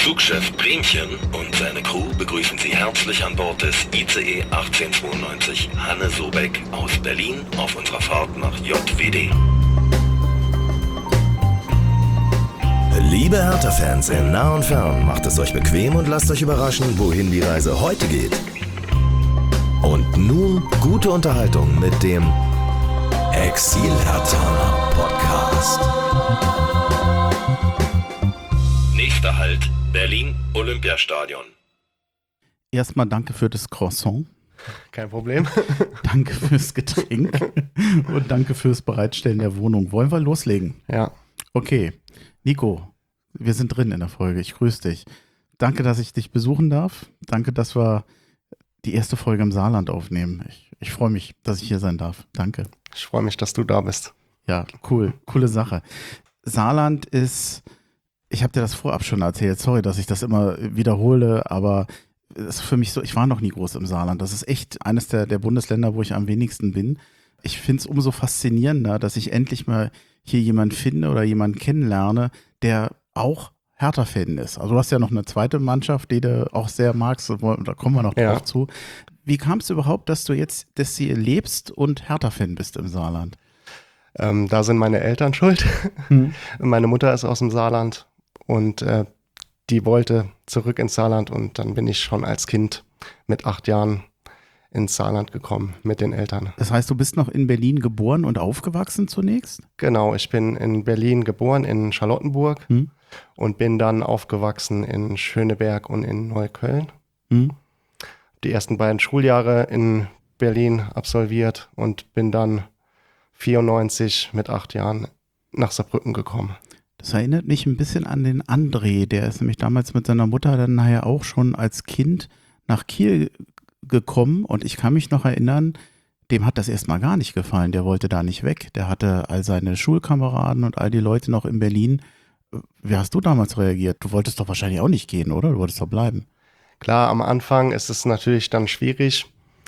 Zugchef Bremchen und seine Crew begrüßen Sie herzlich an Bord des ICE 1892 Hanne Sobeck aus Berlin auf unserer Fahrt nach JWD. Liebe Hertha-Fans in nah und fern, macht es euch bequem und lasst euch überraschen, wohin die Reise heute geht. Und nun gute Unterhaltung mit dem Exil-Hertha Podcast. Nächster Halt, Berlin Olympiastadion. Erstmal danke für das Croissant. Kein Problem. Danke fürs Getränk und danke fürs Bereitstellen der Wohnung. Wollen wir loslegen? Ja. Okay, Nico, wir sind drin in der Folge. Ich grüße dich. Danke, dass ich dich besuchen darf. Danke, dass wir die erste Folge im Saarland aufnehmen. Ich freue mich, dass ich hier sein darf. Danke. Ich freue mich, dass du da bist. Ja, cool. Coole Sache. Saarland ist, ich habe dir das vorab schon erzählt, sorry, dass ich das immer wiederhole, aber es ist für mich so, ich war noch nie groß im Saarland. Das ist echt eines der Bundesländer, wo ich am wenigsten bin. Ich finde es umso faszinierender, dass ich endlich mal hier jemanden finde oder jemanden kennenlerne, der auch Hertha-Fan ist. Also du hast ja noch eine zweite Mannschaft, die du auch sehr magst, da kommen wir noch drauf zu. Wie kam es überhaupt, dass du jetzt hier lebst und Hertha-Fan bist im Saarland? Da sind meine Eltern schuld. Meine Mutter ist aus dem Saarland und die wollte zurück ins Saarland und dann bin ich schon als Kind mit 8 Jahren ins Saarland gekommen mit den Eltern. Das heißt, du bist noch in Berlin geboren und aufgewachsen zunächst? Genau, ich bin in Berlin geboren, in Charlottenburg und bin dann aufgewachsen in Schöneberg und in Neukölln. Die ersten beiden Schuljahre in Berlin absolviert und bin dann 94 mit 8 Jahren nach Saarbrücken gekommen. Das erinnert mich ein bisschen an den André, der ist nämlich damals mit seiner Mutter dann nachher auch schon als Kind nach Kiel gekommen und ich kann mich noch erinnern, dem hat das erstmal gar nicht gefallen, der wollte da nicht weg, der hatte all seine Schulkameraden und all die Leute noch in Berlin. Wie hast du damals reagiert? Du wolltest doch wahrscheinlich auch nicht gehen, oder? Du wolltest doch bleiben. Klar, am Anfang ist es natürlich dann schwierig.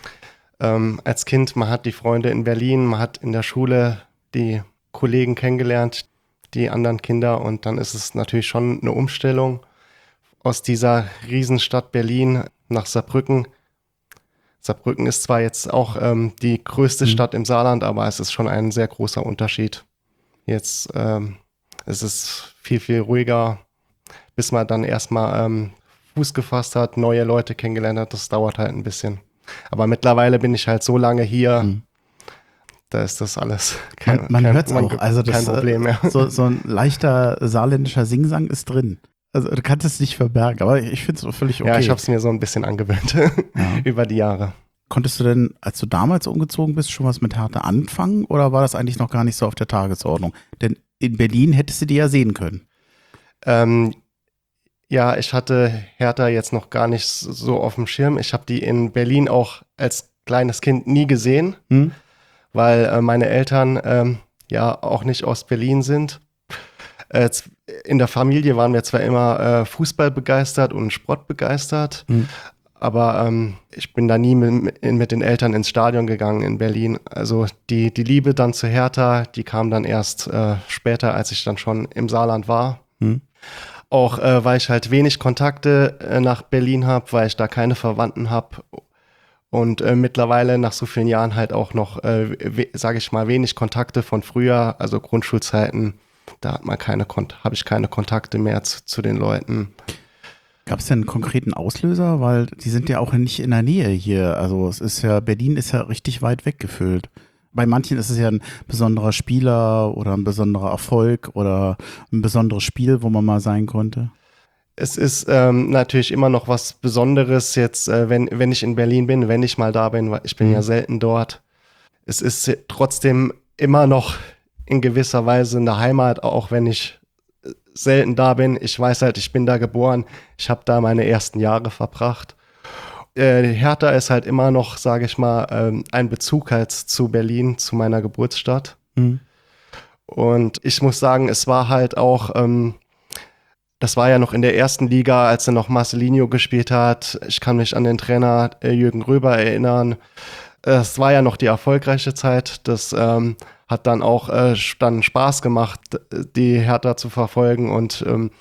Als Kind, man hat die Freunde in Berlin, man hat in der Schule die Kollegen kennengelernt, die anderen Kinder und dann ist es natürlich schon eine Umstellung aus dieser Riesenstadt Berlin nach Saarbrücken. Saarbrücken ist zwar jetzt auch die größte Stadt im Saarland, aber es ist schon ein sehr großer Unterschied. Jetzt ist es viel, viel ruhiger, bis man dann erstmal Fuß gefasst hat, neue Leute kennengelernt hat. Das dauert halt ein bisschen. Aber mittlerweile bin ich halt so lange hier, da ist das alles kein Problem mehr. So ein leichter saarländischer Singsang ist drin. Also du kannst es nicht verbergen, aber ich finde es völlig okay. Ja, ich habe es mir so ein bisschen angewöhnt über die Jahre. Konntest du denn, als du damals umgezogen bist, schon was mit Hertha anfangen oder war das eigentlich noch gar nicht so auf der Tagesordnung? Denn in Berlin hättest du die ja sehen können. Ja, ich hatte Hertha jetzt noch gar nicht so auf dem Schirm. Ich habe die in Berlin auch als kleines Kind nie gesehen, weil meine Eltern ja auch nicht aus Berlin sind. In der Familie waren wir zwar immer Fußball begeistert und Sport begeistert, aber ich bin da nie mit den Eltern ins Stadion gegangen in Berlin. Also die Liebe dann zu Hertha, die kam dann erst später, als ich dann schon im Saarland war. Auch weil ich halt wenig Kontakte nach Berlin habe, weil ich da keine Verwandten habe und mittlerweile nach so vielen Jahren halt auch noch, sage ich mal, wenig Kontakte von früher, also Grundschulzeiten, da habe ich keine Kontakte mehr zu den Leuten. Gab es denn einen konkreten Auslöser? Weil die sind ja auch nicht in der Nähe hier. Also es ist ja, Berlin ist ja richtig weit weggefüllt. Bei manchen ist es ja ein besonderer Spieler oder ein besonderer Erfolg oder ein besonderes Spiel, wo man mal sein konnte. Es ist natürlich immer noch was Besonderes jetzt, wenn ich in Berlin bin, wenn ich mal da bin, weil ich bin ja selten dort. Es ist trotzdem immer noch in gewisser Weise eine Heimat, auch wenn ich selten da bin. Ich weiß halt, ich bin da geboren. Ich habe da meine ersten Jahre verbracht. Hertha ist halt immer noch, sage ich mal, ein Bezug halt zu Berlin, zu meiner Geburtsstadt. Und ich muss sagen, es war halt auch, das war ja noch in der ersten Liga, als er noch Marcelinho gespielt hat. Ich kann mich an den Trainer Jürgen Röber erinnern. Es war ja noch die erfolgreiche Zeit. Das hat dann auch dann Spaß gemacht, die Hertha zu verfolgen und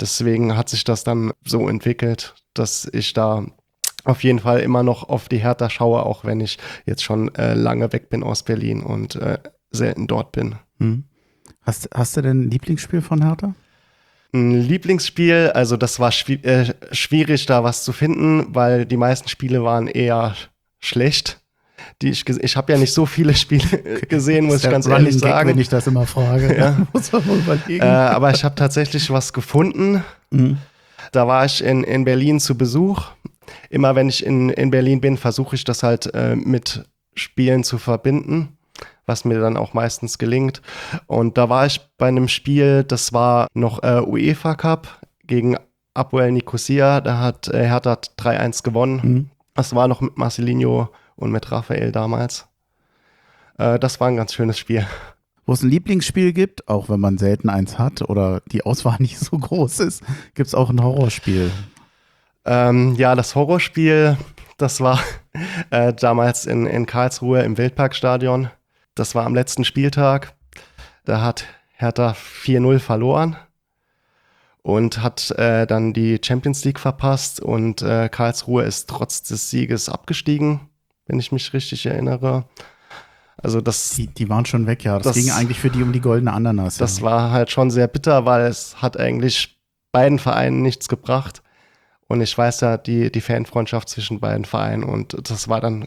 deswegen hat sich das dann so entwickelt, dass ich da auf jeden Fall immer noch auf die Hertha schaue, auch wenn ich jetzt schon lange weg bin aus Berlin und selten dort bin. Hast du denn ein Lieblingsspiel von Hertha? Ein Lieblingsspiel, also das war schwierig, da was zu finden, weil die meisten Spiele waren eher schlecht. Ich habe ja nicht so viele Spiele gesehen, muss ich ganz ehrlich sagen. Wenn ich das immer frage, ja. Muss man mal überlegen. Aber ich habe tatsächlich was gefunden. Da war ich in Berlin zu Besuch. Immer wenn ich in Berlin bin, versuche ich das halt mit Spielen zu verbinden, was mir dann auch meistens gelingt. Und da war ich bei einem Spiel, das war noch UEFA Cup gegen Apoel Nicosia. Da hat Hertha 3-1 gewonnen. Das war noch mit Marcelinho und mit Raphael damals. Das war ein ganz schönes Spiel. Wo es ein Lieblingsspiel gibt, auch wenn man selten eins hat oder die Auswahl nicht so groß ist, gibt es auch ein Horrorspiel. Ja, das Horrorspiel, das war damals in Karlsruhe im Wildparkstadion. Das war am letzten Spieltag. Da hat Hertha 4-0 verloren und hat dann die Champions League verpasst und Karlsruhe ist trotz des Sieges abgestiegen, wenn ich mich richtig erinnere. Also die waren schon weg, ja. Das ging eigentlich für die um die goldene Ananas. Das war halt schon sehr bitter, weil es hat eigentlich beiden Vereinen nichts gebracht. Und ich weiß ja, die Fanfreundschaft zwischen beiden Vereinen und das war dann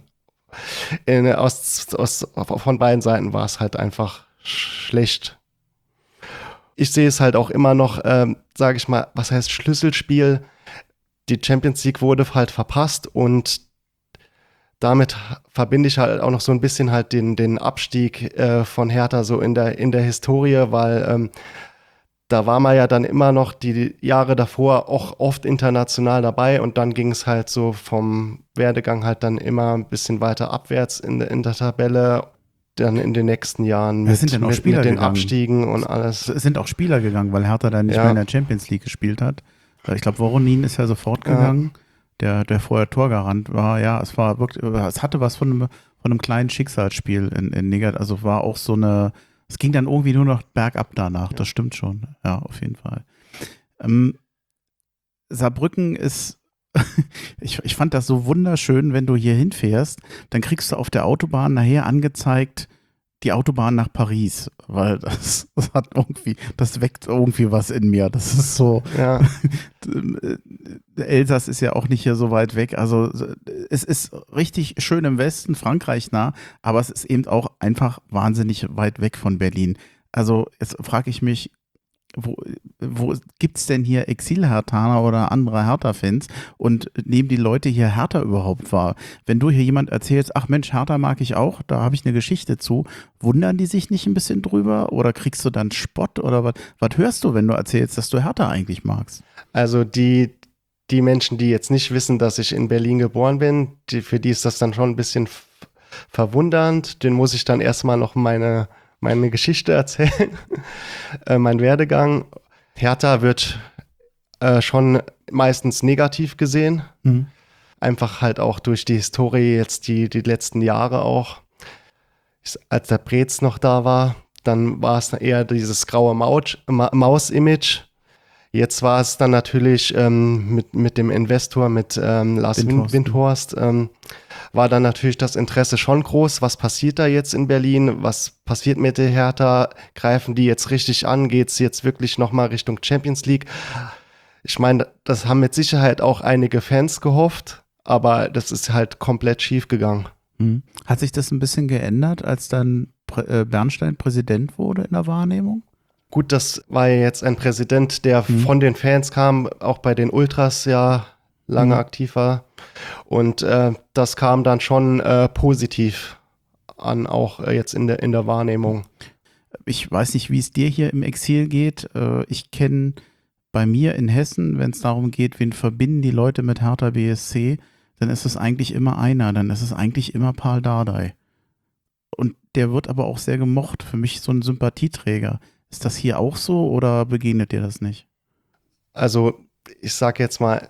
von beiden Seiten war es halt einfach schlecht. Ich sehe es halt auch immer noch, sage ich mal, was heißt Schlüsselspiel? Die Champions League wurde halt verpasst und damit verbinde ich halt auch noch so ein bisschen halt den Abstieg von Hertha so in der Historie, weil da war man ja dann immer noch die Jahre davor auch oft international dabei und dann ging es halt so vom Werdegang halt dann immer ein bisschen weiter abwärts in der Tabelle, dann in den nächsten Jahren mit den Abstiegen und alles. Es sind auch Spieler gegangen, weil Hertha dann nicht mehr in der Champions League gespielt hat. Ich glaube, Voronin ist ja sofort gegangen, der vorher Torgarant war. Ja, es hatte was von einem kleinen Schicksalsspiel in Negativ. Also war auch so eine. Es ging dann irgendwie nur noch bergab danach, das stimmt schon. Ja, auf jeden Fall. Saarbrücken ist, ich fand das so wunderschön, wenn du hier hinfährst, dann kriegst du auf der Autobahn nachher angezeigt, die Autobahn nach Paris, weil das weckt irgendwie was in mir. Das ist so, Elsass ist ja auch nicht hier so weit weg. Also es ist richtig schön im Westen, Frankreich nah, aber es ist eben auch einfach wahnsinnig weit weg von Berlin. Also jetzt frage ich mich, wo gibt es denn hier Exil-Herthaner oder andere Hertha-Fans und nehmen die Leute hier Hertha überhaupt wahr? Wenn du hier jemand erzählst, ach Mensch, Hertha mag ich auch, da habe ich eine Geschichte zu, wundern die sich nicht ein bisschen drüber oder kriegst du dann Spott oder was hörst du, wenn du erzählst, dass du Hertha eigentlich magst? Also die Menschen, die jetzt nicht wissen, dass ich in Berlin geboren bin, für die ist das dann schon ein bisschen verwundernd. Den muss ich dann erstmal noch meine Geschichte erzählen, mein Werdegang. Hertha wird schon meistens negativ gesehen. Einfach halt auch durch die Historie jetzt die letzten Jahre auch. Als der Preetz noch da war, dann war es eher dieses graue Maus-Image. Jetzt war es dann natürlich mit dem Investor, mit Lars Windhorst, war dann natürlich das Interesse schon groß. Was passiert da jetzt in Berlin? Was passiert mit der Hertha? Greifen die jetzt richtig an? Geht es jetzt wirklich nochmal Richtung Champions League? Ich meine, das haben mit Sicherheit auch einige Fans gehofft, aber das ist halt komplett schief gegangen. Hat sich das ein bisschen geändert, als dann Bernstein Präsident wurde in der Wahrnehmung? Gut, das war ja jetzt ein Präsident, der von den Fans kam, auch bei den Ultras ja lange aktiv war. Und das kam dann schon positiv an, auch jetzt in der Wahrnehmung. Ich weiß nicht, wie es dir hier im Exil geht. Ich kenne bei mir in Hessen, wenn es darum geht, wen verbinden die Leute mit Hertha BSC, dann ist es eigentlich immer einer, dann ist es eigentlich immer Paul Dardai. Und der wird aber auch sehr gemocht, für mich so ein Sympathieträger. Ist das hier auch so oder begegnet dir das nicht? Also ich sage jetzt mal,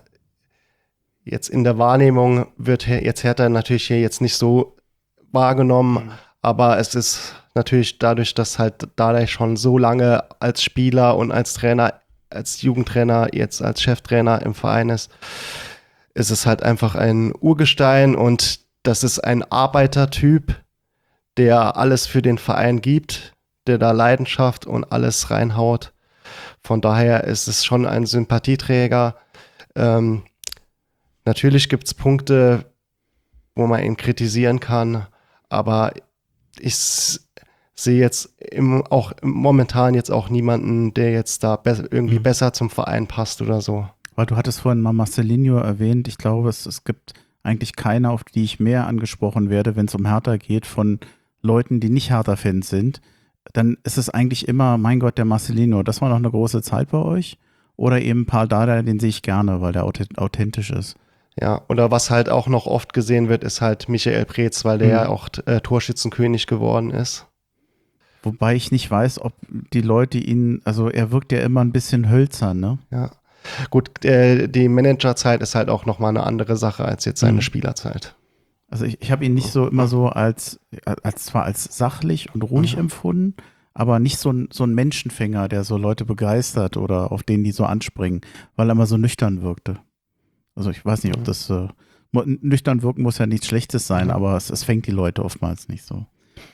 jetzt in der Wahrnehmung wird jetzt Hertha natürlich hier jetzt nicht so wahrgenommen, aber es ist natürlich dadurch, dass halt Dardai schon so lange als Spieler und als Trainer als Jugendtrainer, jetzt als Cheftrainer im Verein ist es halt einfach ein Urgestein und das ist ein Arbeitertyp, der alles für den Verein gibt, der da Leidenschaft und alles reinhaut. Von daher ist es schon ein Sympathieträger. Natürlich gibt es Punkte, wo man ihn kritisieren kann, aber ich sehe jetzt momentan jetzt auch niemanden, der jetzt da irgendwie besser zum Verein passt oder so. Weil du hattest vorhin mal Marcelinho erwähnt. Ich glaube, es gibt eigentlich keine, auf die ich mehr angesprochen werde, wenn es um Hertha geht, von Leuten, die nicht Hertha-Fans sind. Dann ist es eigentlich immer, mein Gott, der Marcelinho, das war noch eine große Zeit bei euch. Oder eben Paul Dardai, den sehe ich gerne, weil der authentisch ist. Ja, oder was halt auch noch oft gesehen wird, ist halt Michael Preetz, weil der ja auch Torschützenkönig geworden ist. Wobei ich nicht weiß, ob die Leute ihn, also er wirkt ja immer ein bisschen hölzern, ne? Ja. Gut, die Managerzeit ist halt auch nochmal eine andere Sache als jetzt seine Spielerzeit. Also ich habe ihn nicht so immer so als sachlich und ruhig empfunden, aber nicht so ein Menschenfänger, der so Leute begeistert oder auf den die so anspringen, weil er immer so nüchtern wirkte. Also ich weiß nicht, ob das nüchtern wirken muss ja nichts Schlechtes sein, aber es fängt die Leute oftmals nicht so.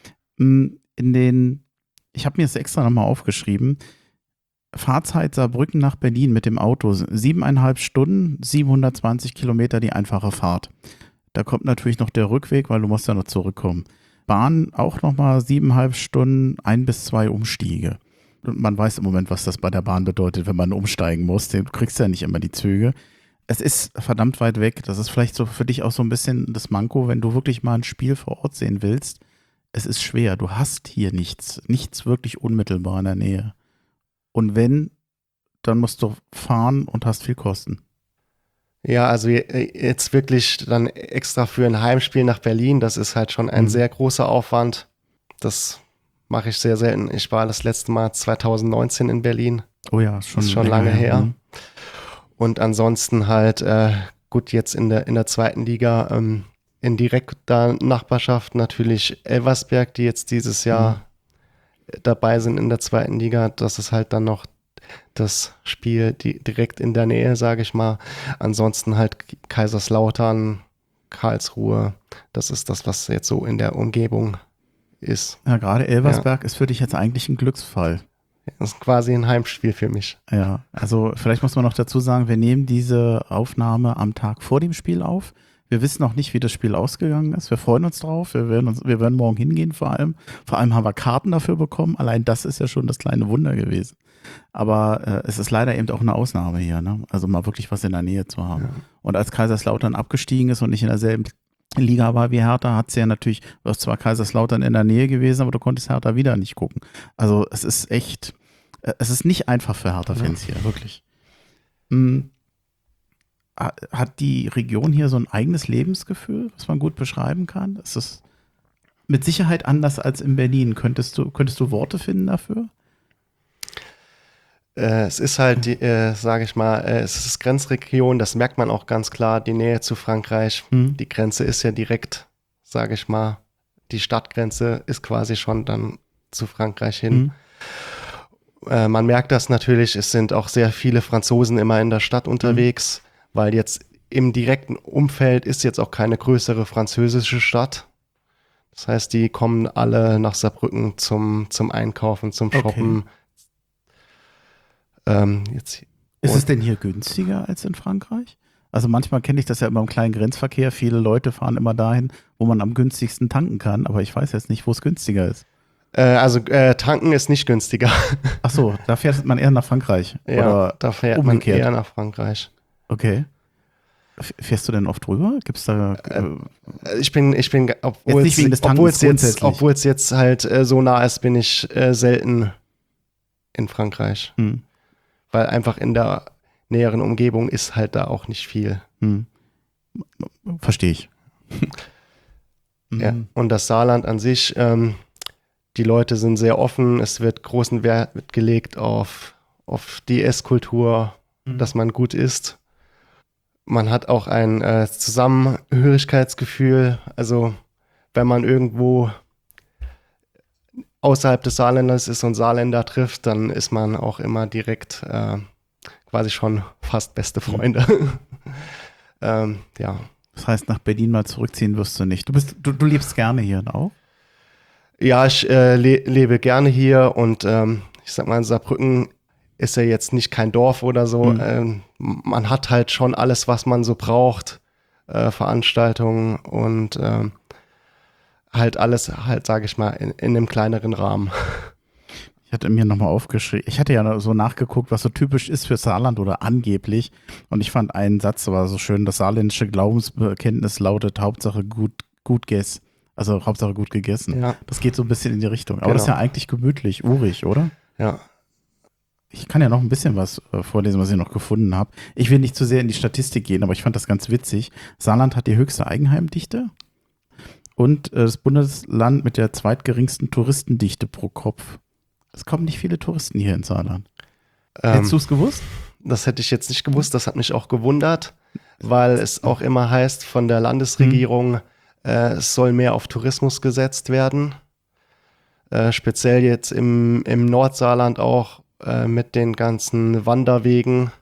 Ich habe mir das extra nochmal aufgeschrieben, Fahrzeit Saarbrücken nach Berlin mit dem Auto, 7,5 Stunden, 720 Kilometer die einfache Fahrt. Da kommt natürlich noch der Rückweg, weil du musst ja noch zurückkommen. Bahn auch nochmal 7,5 Stunden, 1 bis 2 Umstiege. Und man weiß im Moment, was das bei der Bahn bedeutet, wenn man umsteigen muss. Du kriegst ja nicht immer die Züge. Es ist verdammt weit weg. Das ist vielleicht so für dich auch so ein bisschen das Manko, wenn du wirklich mal ein Spiel vor Ort sehen willst. Es ist schwer. Du hast hier nichts wirklich unmittelbar in der Nähe. Und wenn, dann musst du fahren und hast viel Kosten. Ja, also jetzt wirklich dann extra für ein Heimspiel nach Berlin, das ist halt schon ein sehr großer Aufwand. Das mache ich sehr selten. Ich war das letzte Mal 2019 in Berlin. Oh ja, schon lange her. Und ansonsten halt, gut, jetzt in der zweiten Liga, in direkter Nachbarschaft natürlich Elversberg, die jetzt dieses Jahr dabei sind in der zweiten Liga. Das ist halt dann noch das Spiel direkt in der Nähe, sage ich mal. Ansonsten halt Kaiserslautern, Karlsruhe. Das ist das, was jetzt so in der Umgebung ist. Ja, gerade Elversberg ist für dich jetzt eigentlich ein Glücksfall. Das ist quasi ein Heimspiel für mich. Ja, also vielleicht muss man noch dazu sagen, wir nehmen diese Aufnahme am Tag vor dem Spiel auf. Wir wissen noch nicht, wie das Spiel ausgegangen ist. Wir freuen uns drauf. Wir werden morgen hingehen vor allem. Vor allem haben wir Karten dafür bekommen. Allein das ist ja schon das kleine Wunder gewesen. Aber es ist leider eben auch eine Ausnahme hier, ne? Also mal wirklich was in der Nähe zu haben. Ja. Und als Kaiserslautern abgestiegen ist und nicht in derselben Liga war wie Hertha, hat sie ja natürlich, du warst zwar Kaiserslautern in der Nähe gewesen, aber du konntest Hertha wieder nicht gucken. Also es ist echt, es ist nicht einfach für Hertha-Fans hier, wirklich. Hat die Region hier so ein eigenes Lebensgefühl, was man gut beschreiben kann? Es ist mit Sicherheit anders als in Berlin. Könntest du Worte finden dafür? Es ist halt, sage ich mal, es ist Grenzregion, das merkt man auch ganz klar, die Nähe zu Frankreich. Die Grenze ist ja direkt, sage ich mal, die Stadtgrenze ist quasi schon dann zu Frankreich hin. Man merkt das natürlich, es sind auch sehr viele Franzosen immer in der Stadt unterwegs, weil jetzt im direkten Umfeld ist jetzt auch keine größere französische Stadt. Das heißt, die kommen alle nach Saarbrücken zum Einkaufen, zum Shoppen. Ist es denn hier günstiger als in Frankreich? Also manchmal kenne ich das ja immer im kleinen Grenzverkehr. Viele Leute fahren immer dahin, wo man am günstigsten tanken kann. Aber ich weiß jetzt nicht, wo es günstiger ist. Tanken ist nicht günstiger. Ach so, da fährt man eher nach Frankreich. Ja, oder da fährt umgekehrt. man eher nach Frankreich. Okay. Fährst du denn oft rüber? Gibt's da? Ich bin, obwohl es jetzt halt so nah ist, bin ich selten in Frankreich. Weil einfach in der näheren Umgebung ist halt da auch nicht viel. Verstehe ich. Ja. Und das Saarland an sich, die Leute sind sehr offen, es wird großen Wert gelegt auf die Esskultur, dass man gut isst. Man hat auch ein Zusammenhörigkeitsgefühl, also wenn man irgendwo außerhalb des Saarlandes ist und Saarländer trifft, dann ist man auch immer direkt quasi schon fast beste Freunde. Ja. Das heißt, nach Berlin mal zurückziehen wirst du nicht. Du lebst gerne hier auch? Ja, ich lebe gerne hier und ich sag mal, Saarbrücken ist ja jetzt nicht kein Dorf oder so. Man hat halt schon alles, was man so braucht. Veranstaltungen und halt alles, halt, sage ich mal, in einem kleineren Rahmen. Ich hatte mir nochmal aufgeschrieben, ich hatte ja so nachgeguckt, was so typisch ist für Saarland oder angeblich. Und ich fand einen Satz, war so schön, das saarländische Glaubensbekenntnis lautet Hauptsache gut gegessen. Also Hauptsache gut gegessen. Ja. Das geht so ein bisschen in die Richtung. Aber das ist ja eigentlich gemütlich, urig, oder? Ja. Ich kann ja noch ein bisschen was vorlesen, was ich noch gefunden habe. Ich will nicht zu sehr in die Statistik gehen, aber ich fand das ganz witzig. Saarland hat die höchste Eigenheimdichte und das Bundesland mit der zweitgeringsten Touristendichte pro Kopf. Es kommen nicht viele Touristen hier in Saarland. Hättest du es gewusst? Das hätte ich jetzt nicht gewusst. Das hat mich auch gewundert, weil es auch immer heißt von der Landesregierung, es soll mehr auf Tourismus gesetzt werden. Speziell jetzt im Nordsaarland auch mit den ganzen Wanderwegen.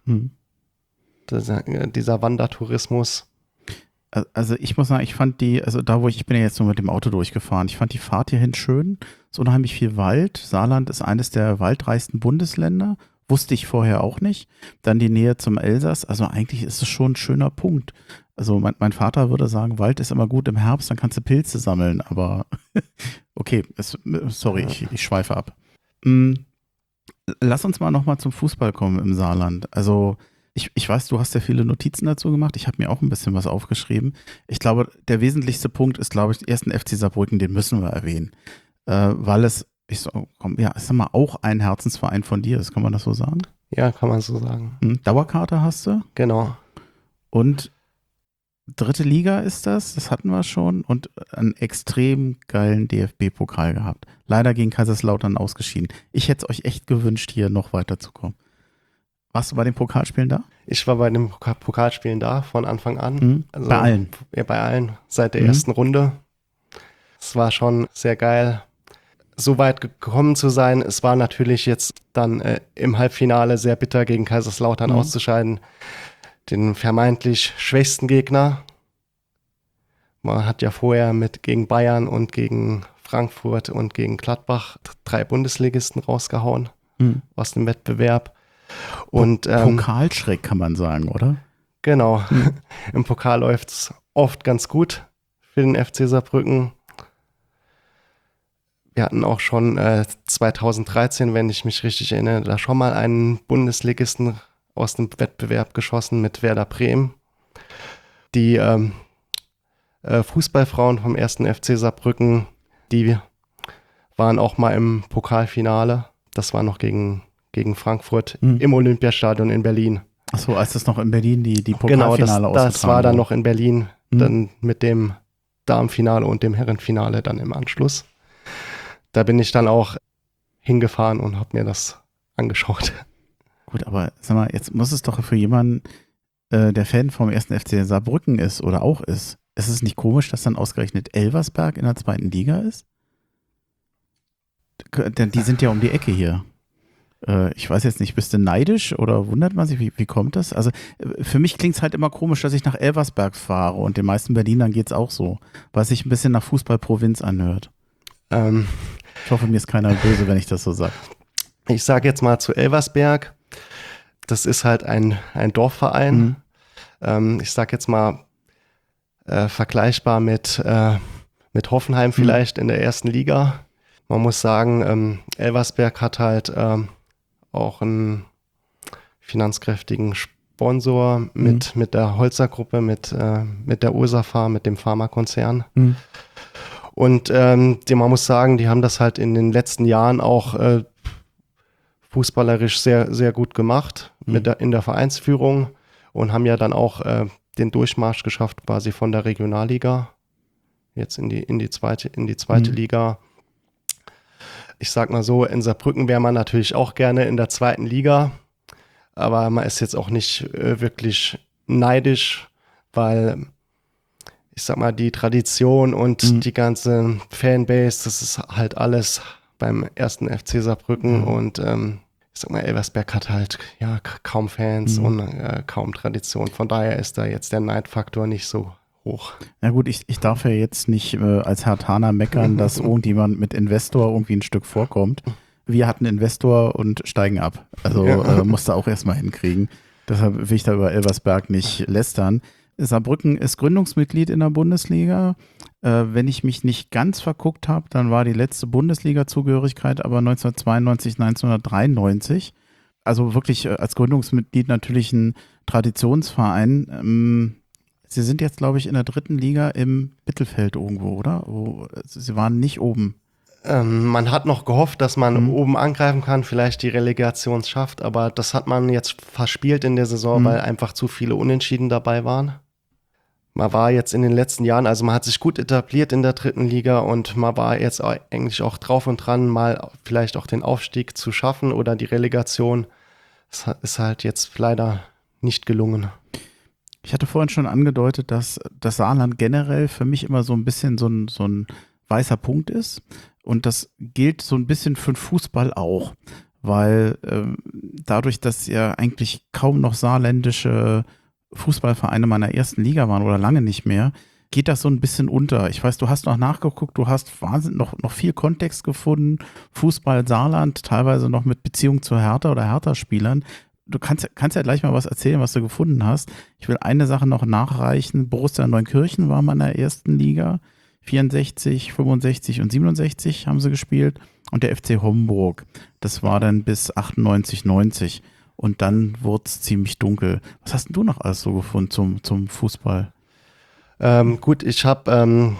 Dieser Wandertourismus. Also ich muss sagen, ich fand ich bin ja jetzt nur mit dem Auto durchgefahren, ich fand die Fahrt hierhin schön, es ist unheimlich viel Wald, Saarland ist eines der waldreichsten Bundesländer, wusste ich vorher auch nicht, dann die Nähe zum Elsass, also eigentlich ist es schon ein schöner Punkt. Also mein Vater würde sagen, Wald ist immer gut im Herbst, dann kannst du Pilze sammeln, aber okay, sorry, ich schweife ab. Lass uns mal nochmal zum Fußball kommen im Saarland, also ich weiß, du hast ja viele Notizen dazu gemacht. Ich habe mir auch ein bisschen was aufgeschrieben. Ich glaube, der wesentlichste Punkt ist, glaube ich, den ersten FC Saarbrücken, den müssen wir erwähnen. Weil es, ich sag mal, auch ein Herzensverein von dir ist. Kann man das so sagen? Ja, kann man so sagen. Dauerkarte hast du? Genau. Und 3. Liga ist das hatten wir schon. Und einen extrem geilen DFB-Pokal gehabt. Leider gegen Kaiserslautern ausgeschieden. Ich hätte es euch echt gewünscht, hier noch weiterzukommen. Warst du bei den Pokalspielen da? Ich war bei den Pokalspielen da von Anfang an. Also, bei allen? Ja, bei allen, seit der ersten Runde. Es war schon sehr geil, so weit gekommen zu sein. Es war natürlich jetzt dann im Halbfinale sehr bitter, gegen Kaiserslautern auszuscheiden. Den vermeintlich schwächsten Gegner. Man hat ja vorher gegen Bayern und gegen Frankfurt und gegen Gladbach 3 Bundesligisten rausgehauen aus dem Wettbewerb. Und Pokalschreck kann man sagen, oder? Genau. Im Pokal läuft es oft ganz gut für den FC Saarbrücken. Wir hatten auch schon 2013, wenn ich mich richtig erinnere, da schon mal einen Bundesligisten aus dem Wettbewerb geschossen mit Werder Bremen. Die Fußballfrauen vom 1. FC Saarbrücken, die waren auch mal im Pokalfinale. Das war noch gegen Frankfurt im Olympiastadion in Berlin. Achso, als das noch in Berlin die Pokalfinale ausgetragen wurde. Das war dann noch in Berlin, dann mit dem Damenfinale und dem Herrenfinale dann im Anschluss. Da bin ich dann auch hingefahren und habe mir das angeschaut. Gut, aber sag mal, jetzt muss es doch für jemanden, der Fan vom 1. FC Saarbrücken ist oder auch ist es nicht komisch, dass dann ausgerechnet Elversberg in der 2. Liga ist? Denn die sind ja um die Ecke hier. Ich weiß jetzt nicht, bist du neidisch oder wundert man sich, wie kommt das? Also für mich klingt es halt immer komisch, dass ich nach Elversberg fahre und den meisten Berlinern geht es auch so, weil es sich ein bisschen nach Fußballprovinz anhört. Ich hoffe, mir ist keiner böse, wenn ich das so sage. Ich sage jetzt mal zu Elversberg, das ist halt ein Dorfverein. Ich sage jetzt mal vergleichbar mit Hoffenheim vielleicht in der 1. Liga. Man muss sagen, Elversberg hat halt auch einen finanzkräftigen Sponsor mit der Holzer-Gruppe, mit der Ursafa, mit dem Pharmakonzern. Und man muss sagen, die haben das halt in den letzten Jahren auch fußballerisch sehr, sehr gut gemacht in der Vereinsführung und haben ja dann auch den Durchmarsch geschafft quasi von der Regionalliga jetzt in die zweite Liga. Ich sag mal so, in Saarbrücken wäre man natürlich auch gerne in der 2. Liga, aber man ist jetzt auch nicht wirklich neidisch, weil ich sag mal, die Tradition und die ganze Fanbase, das ist halt alles beim 1. FC Saarbrücken und ich sag mal, Elversberg hat halt kaum Fans und kaum Tradition. Von daher ist da jetzt der Neidfaktor nicht so hoch. Na gut, ich darf ja jetzt nicht als Hertaner meckern, dass irgendjemand mit Investor irgendwie ein Stück vorkommt. Wir hatten Investor und steigen ab. Also musste auch erstmal hinkriegen. Deshalb will ich da über Elversberg nicht lästern. Saarbrücken ist Gründungsmitglied in der Bundesliga. Wenn ich mich nicht ganz verguckt habe, dann war die letzte Bundesliga-Zugehörigkeit aber 1992, 1993. Also wirklich als Gründungsmitglied natürlich ein Traditionsverein. Sie sind jetzt, glaube ich, in der 3. Liga im Mittelfeld irgendwo, oder? Sie waren nicht oben. Man hat noch gehofft, dass man oben angreifen kann, vielleicht die Relegation schafft, aber das hat man jetzt verspielt in der Saison, weil einfach zu viele Unentschieden dabei waren. Man war jetzt in den letzten Jahren, also man hat sich gut etabliert in der 3. Liga und man war jetzt eigentlich auch drauf und dran, mal vielleicht auch den Aufstieg zu schaffen oder die Relegation. Das ist halt jetzt leider nicht gelungen. Ich hatte vorhin schon angedeutet, dass das Saarland generell für mich immer so ein bisschen so ein weißer Punkt ist. Und das gilt so ein bisschen für den Fußball auch, weil dadurch, dass ja eigentlich kaum noch saarländische Fußballvereine meiner 1. Liga waren oder lange nicht mehr, geht das so ein bisschen unter. Ich weiß, du hast noch nachgeguckt, du hast noch viel Kontext gefunden, Fußball Saarland, teilweise noch mit Beziehung zu Hertha oder Hertha-Spielern. Du kannst ja gleich mal was erzählen, was du gefunden hast. Ich will eine Sache noch nachreichen. Borussia Neunkirchen war mal in der 1. Liga. 64, 65 und 67 haben sie gespielt. Und der FC Homburg. Das war dann bis 98, 90. Und dann wurde es ziemlich dunkel. Was hast denn du noch alles so gefunden zum Fußball? Gut, ich habe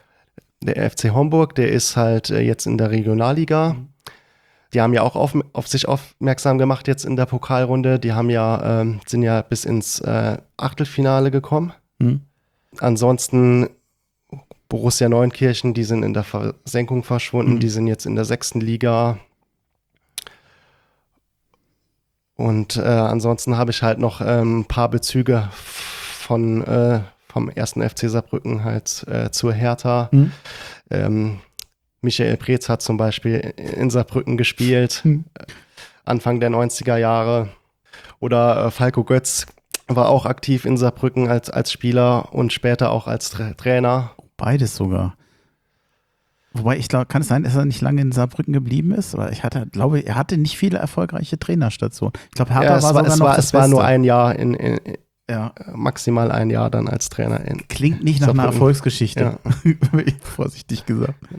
der FC Homburg, der ist halt jetzt in der Regionalliga. Die haben ja auch auf sich aufmerksam gemacht jetzt in der Pokalrunde. Die haben sind ja bis ins Achtelfinale gekommen. Ansonsten Borussia Neunkirchen, die sind in der Versenkung verschwunden. Die sind jetzt in der 6. Liga. Und ansonsten habe ich halt noch ein paar Bezüge vom 1. FC Saarbrücken halt zur Hertha. Michael Preetz hat zum Beispiel in Saarbrücken gespielt, Anfang der 90er Jahre. Oder Falco Götz war auch aktiv in Saarbrücken als Spieler und später auch als Trainer. Beides sogar. Wobei, ich glaube, kann es sein, dass er nicht lange in Saarbrücken geblieben ist? Aber glaube, er hatte nicht viele erfolgreiche Trainerstationen. Ich glaube, Hertha war sogar noch das Beste. Es war nur ein Jahr, maximal ein Jahr dann als Trainer. Klingt nicht nach einer Erfolgsgeschichte, vorsichtig gesagt. Genau.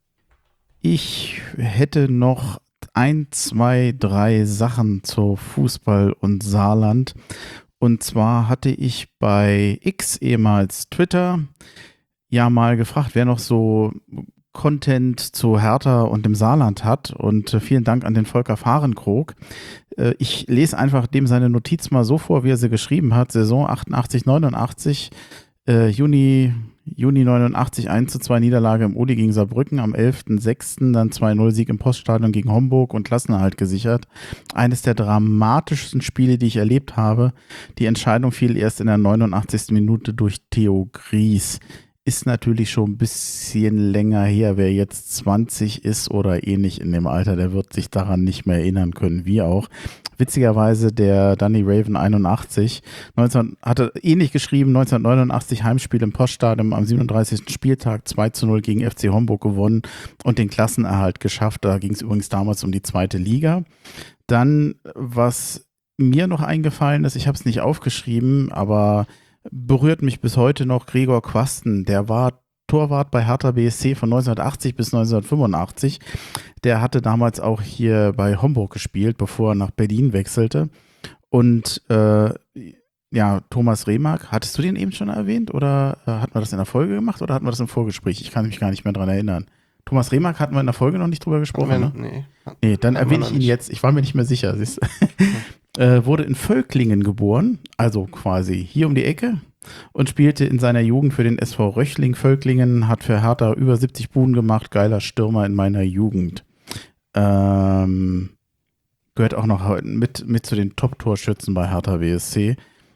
Ich hätte noch 1, 2, 3 Sachen zu Fußball und Saarland. Und zwar hatte ich bei X, ehemals Twitter, ja mal gefragt, wer noch so Content zu Hertha und dem Saarland hat, und vielen Dank an den Volker Fahrenkrog. Ich lese einfach dem seine Notiz mal so vor, wie er sie geschrieben hat. Saison 88, 89, Juni 89, 1:2 Niederlage im Uli gegen Saarbrücken, am 11.06. dann 2:0 Sieg im Poststadion gegen Homburg und Klassenerhalt gesichert. Eines der dramatischsten Spiele, die ich erlebt habe. Die Entscheidung fiel erst in der 89. Minute durch Theo Gries. Ist natürlich schon ein bisschen länger her. Wer jetzt 20 ist oder ähnlich in dem Alter, der wird sich daran nicht mehr erinnern können, wie auch. Witzigerweise der Danny Raven 81, hatte ähnlich geschrieben, 1989 Heimspiel im Poststadion, am 37. Spieltag 2:0 gegen FC Homburg gewonnen und den Klassenerhalt geschafft. Da ging es übrigens damals um die 2. Liga. Dann, was mir noch eingefallen ist, ich habe es nicht aufgeschrieben, aber berührt mich bis heute noch, Gregor Quasten, der war Torwart bei Hertha BSC von 1980 bis 1985. Der hatte damals auch hier bei Homburg gespielt, bevor er nach Berlin wechselte. Und Thomas Remark, hattest du den eben schon erwähnt oder hatten wir das in der Folge gemacht oder hatten wir das im Vorgespräch? Ich kann mich gar nicht mehr dran erinnern. Thomas Remark hatten wir in der Folge noch nicht drüber gesprochen, ne? Nee, dann erwähne ich ihn jetzt. Ich war mir nicht mehr sicher. Wurde in Völklingen geboren, also quasi hier um die Ecke, und spielte in seiner Jugend für den SV Röchling Völklingen, hat für Hertha über 70 Buden gemacht, geiler Stürmer in meiner Jugend. Gehört auch noch mit zu den Top-Torschützen bei Hertha BSC.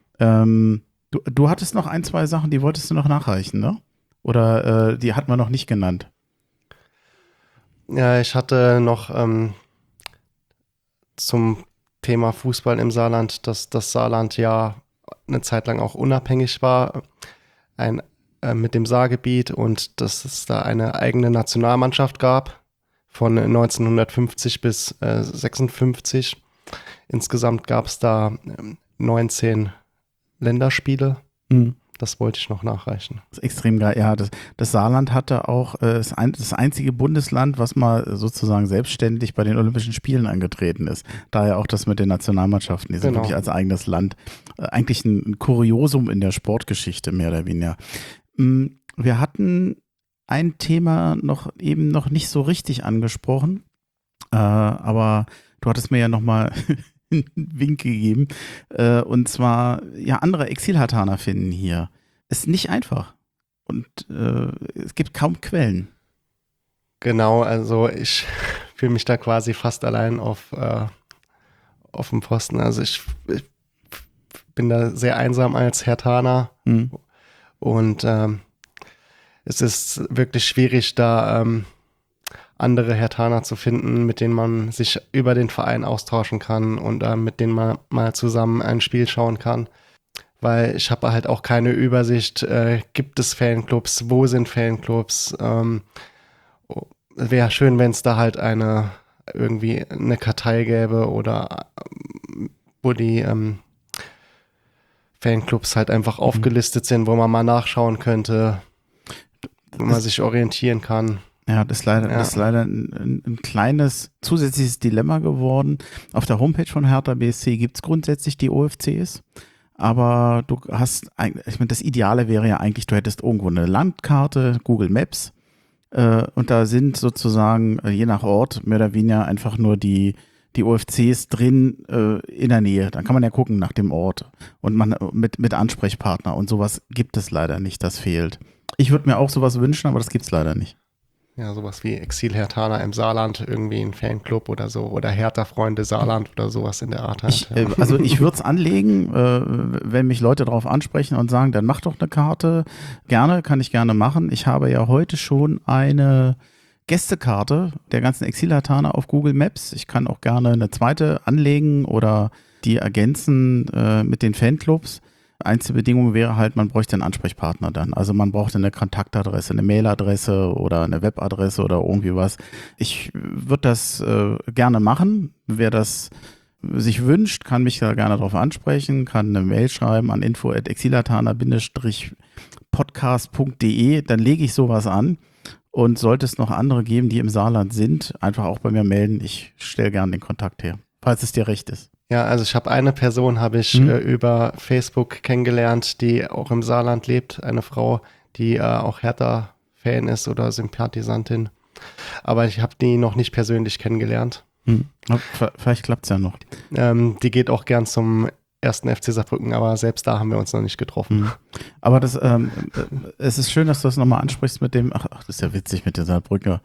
Du hattest noch 1, 2 Sachen, die wolltest du noch nachreichen, ne? Oder die hat man noch nicht genannt? Ja, ich hatte noch zum Thema Fußball im Saarland, dass das Saarland ja eine Zeit lang auch unabhängig war mit dem Saargebiet und dass es da eine eigene Nationalmannschaft gab von 1950 bis 56. Insgesamt gab es da 19 Länderspiele. Mhm. Das wollte ich noch nachreichen. Das ist extrem geil. Ja, das Saarland hatte auch das einzige Bundesland, was mal sozusagen selbstständig bei den Olympischen Spielen angetreten ist. Daher auch das mit den Nationalmannschaften. Die sind wirklich als eigenes Land. Eigentlich ein Kuriosum in der Sportgeschichte, mehr oder weniger. Wir hatten ein Thema noch nicht so richtig angesprochen, aber du hattest mir ja nochmal einen Wink gegeben, und zwar, ja, andere Exil-Hartaner finden hier. Ist nicht einfach und es gibt kaum Quellen. Genau, also ich fühle mich da quasi fast allein auf dem Posten. Also ich bin da sehr einsam als Hertaner und es ist wirklich schwierig, da andere Hertaner zu finden, mit denen man sich über den Verein austauschen kann und mit denen man mal zusammen ein Spiel schauen kann. Weil ich habe halt auch keine Übersicht, gibt es Fanclubs, wo sind Fanclubs? Wäre schön, wenn es da halt irgendwie eine Kartei gäbe oder wo die Fanclubs halt einfach aufgelistet sind, wo man mal nachschauen könnte, wo man sich orientieren kann. Ja, das ist leider ein kleines zusätzliches Dilemma geworden. Auf der Homepage von Hertha BSC gibt es grundsätzlich die OFCs, aber du hast, ich meine, das Ideale wäre ja eigentlich, du hättest irgendwo eine Landkarte, Google Maps, und da sind sozusagen je nach Ort mehr oder weniger einfach nur die OFCs drin in der Nähe. Dann kann man ja gucken nach dem Ort und man mit Ansprechpartner und sowas gibt es leider nicht, das fehlt. Ich würde mir auch sowas wünschen, aber das gibt es leider nicht. Ja, sowas wie Exil-Hertaner im Saarland, irgendwie ein Fanclub oder so, oder Hertha-Freunde Saarland oder sowas in der Art. Halt. Ich würde es anlegen, wenn mich Leute darauf ansprechen und sagen, dann mach doch eine Karte. Gerne, kann ich gerne machen. Ich habe ja heute schon eine Gästekarte der ganzen Exil-Hertaner auf Google Maps. Ich kann auch gerne eine zweite anlegen oder die ergänzen mit den Fanclubs. Einzige Bedingung wäre halt, man bräuchte einen Ansprechpartner dann. Also man braucht eine Kontaktadresse, eine Mailadresse oder eine Webadresse oder irgendwie was. Ich würde das gerne machen. Wer das sich wünscht, kann mich da gerne darauf ansprechen, kann eine Mail schreiben an info@exilhartaner-podcast.de. Dann lege ich sowas an. Und sollte es noch andere geben, die im Saarland sind, einfach auch bei mir melden. Ich stelle gerne den Kontakt her, falls es dir recht ist. Ja, also ich habe eine Person, über Facebook kennengelernt, die auch im Saarland lebt. Eine Frau, die auch Hertha-Fan ist oder Sympathisantin. Aber ich habe die noch nicht persönlich kennengelernt. Vielleicht klappt es ja noch. Die geht auch gern zum 1. FC Saarbrücken, aber selbst da haben wir uns noch nicht getroffen. Aber es ist schön, dass du das nochmal ansprichst mit dem, das ist ja witzig mit der Saarbrücker,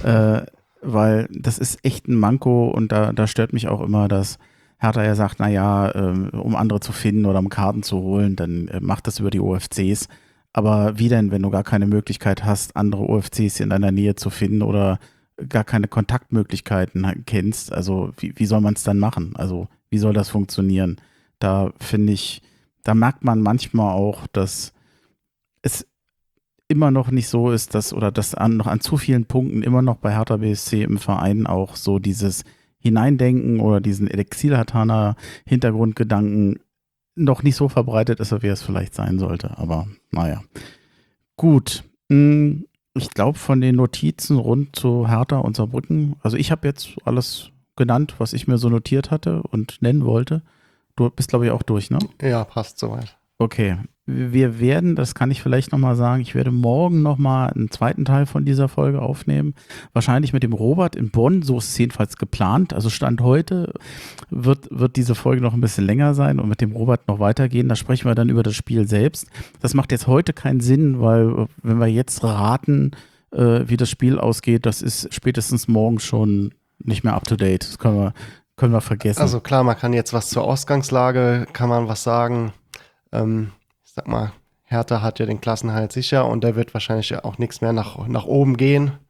weil das ist echt ein Manko und da stört mich auch immer, dass Hertha ja sagt, naja, um andere zu finden oder um Karten zu holen, dann macht das über die OFCs. Aber wie denn, wenn du gar keine Möglichkeit hast, andere OFCs in deiner Nähe zu finden oder gar keine Kontaktmöglichkeiten kennst? Also wie soll man es dann machen? Also wie soll das funktionieren? Da finde ich, da merkt man manchmal auch, dass es immer noch nicht so ist, dass noch an zu vielen Punkten immer noch bei Hertha BSC im Verein auch so dieses Hineindenken oder diesen Exil-Hartaner Hintergrundgedanken noch nicht so verbreitet ist, wie es vielleicht sein sollte. Aber naja. Gut. Ich glaube, von den Notizen rund zu Hertha und Saarbrücken, also ich habe jetzt alles genannt, was ich mir so notiert hatte und nennen wollte. Du bist, glaube ich, auch durch, ne? Ja, passt soweit. Okay. Wir werden, das kann ich vielleicht nochmal sagen, ich werde morgen nochmal einen zweiten Teil von dieser Folge aufnehmen. Wahrscheinlich mit dem Robert in Bonn, so ist es jedenfalls geplant. Also Stand heute wird diese Folge noch ein bisschen länger sein und mit dem Robert noch weitergehen. Da sprechen wir dann über das Spiel selbst. Das macht jetzt heute keinen Sinn, weil wenn wir jetzt raten, wie das Spiel ausgeht, das ist spätestens morgen schon nicht mehr up to date. Das können wir vergessen. Also klar, man kann jetzt was zur Ausgangslage, kann man was sagen. Ich sag mal, Hertha hat ja den Klassenerhalt sicher und da wird wahrscheinlich auch nichts mehr nach oben gehen.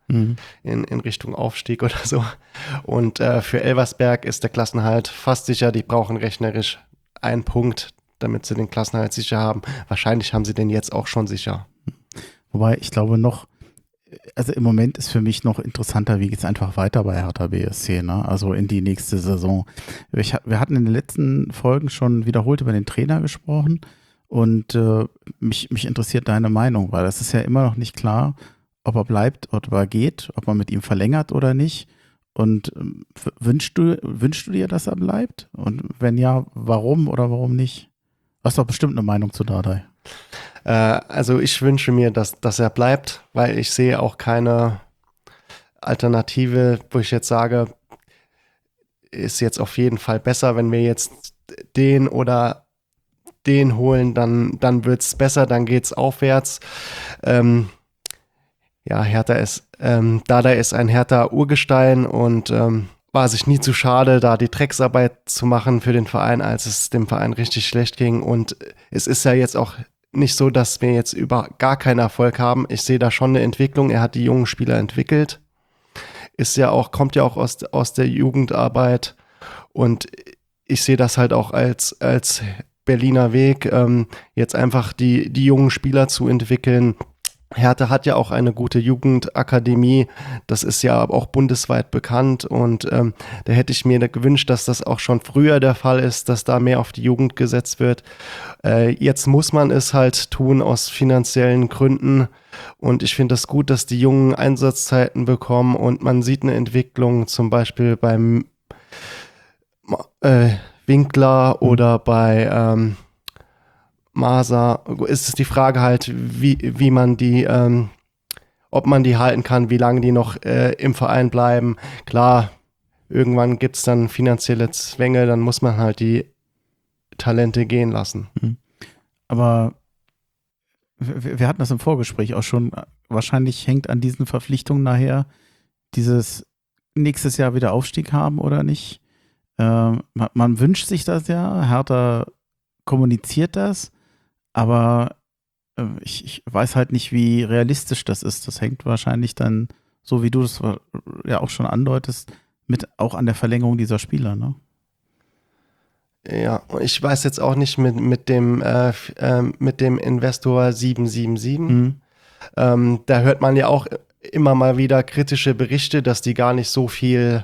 in Richtung Aufstieg oder so. Und für Elversberg ist der Klassenerhalt fast sicher. Die brauchen rechnerisch einen Punkt, damit sie den Klassenerhalt sicher haben. Wahrscheinlich haben sie den jetzt auch schon sicher. Wobei ich glaube also im Moment ist für mich noch interessanter, wie geht es einfach weiter bei Hertha BSC, ne? Also in die nächste Saison. Wir hatten in den letzten Folgen schon wiederholt über den Trainer gesprochen und mich interessiert deine Meinung, weil es ist ja immer noch nicht klar, ob er bleibt oder ob er geht, ob man mit ihm verlängert oder nicht. Und wünschst du dir, dass er bleibt? Und wenn ja, warum oder warum nicht? Du hast doch bestimmt eine Meinung zu Dardai. Also ich wünsche mir, dass er bleibt, weil ich sehe auch keine Alternative, wo ich jetzt sage, ist jetzt auf jeden Fall besser, wenn wir jetzt den oder den holen, dann wird es besser, dann geht es aufwärts. Dardai ist ein Hertha-Urgestein und war sich nie zu schade, da die Drecksarbeit zu machen für den Verein, als es dem Verein richtig schlecht ging. Und es ist ja jetzt auch nicht so, dass wir jetzt gar keinen Erfolg haben. Ich sehe da schon eine Entwicklung. Er hat die jungen Spieler entwickelt. Kommt ja auch aus der Jugendarbeit. Und ich sehe das halt auch als Berliner Weg, jetzt einfach die jungen Spieler zu entwickeln. Hertha hat ja auch eine gute Jugendakademie, das ist ja auch bundesweit bekannt und da hätte ich mir gewünscht, dass das auch schon früher der Fall ist, dass da mehr auf die Jugend gesetzt wird. Jetzt muss man es halt tun aus finanziellen Gründen und ich finde es gut, dass die Jungen Einsatzzeiten bekommen und man sieht eine Entwicklung zum Beispiel beim Winkler oder bei Masa, ist es die Frage halt, wie man die, ob man die halten kann, wie lange die noch im Verein bleiben. Klar, irgendwann gibt es dann finanzielle Zwänge, dann muss man halt die Talente gehen lassen. Aber wir hatten das im Vorgespräch auch schon, wahrscheinlich hängt an diesen Verpflichtungen nachher dieses nächstes Jahr wieder Aufstieg haben oder nicht. Man wünscht sich das ja, Hertha kommuniziert das, aber ich weiß halt nicht, wie realistisch das ist. Das hängt wahrscheinlich dann, so wie du das ja auch schon andeutest, auch an der Verlängerung dieser Spieler, ne? Ja, und ich weiß jetzt auch nicht mit dem Investor 777. Da hört man ja auch immer mal wieder kritische Berichte, dass die gar nicht so viel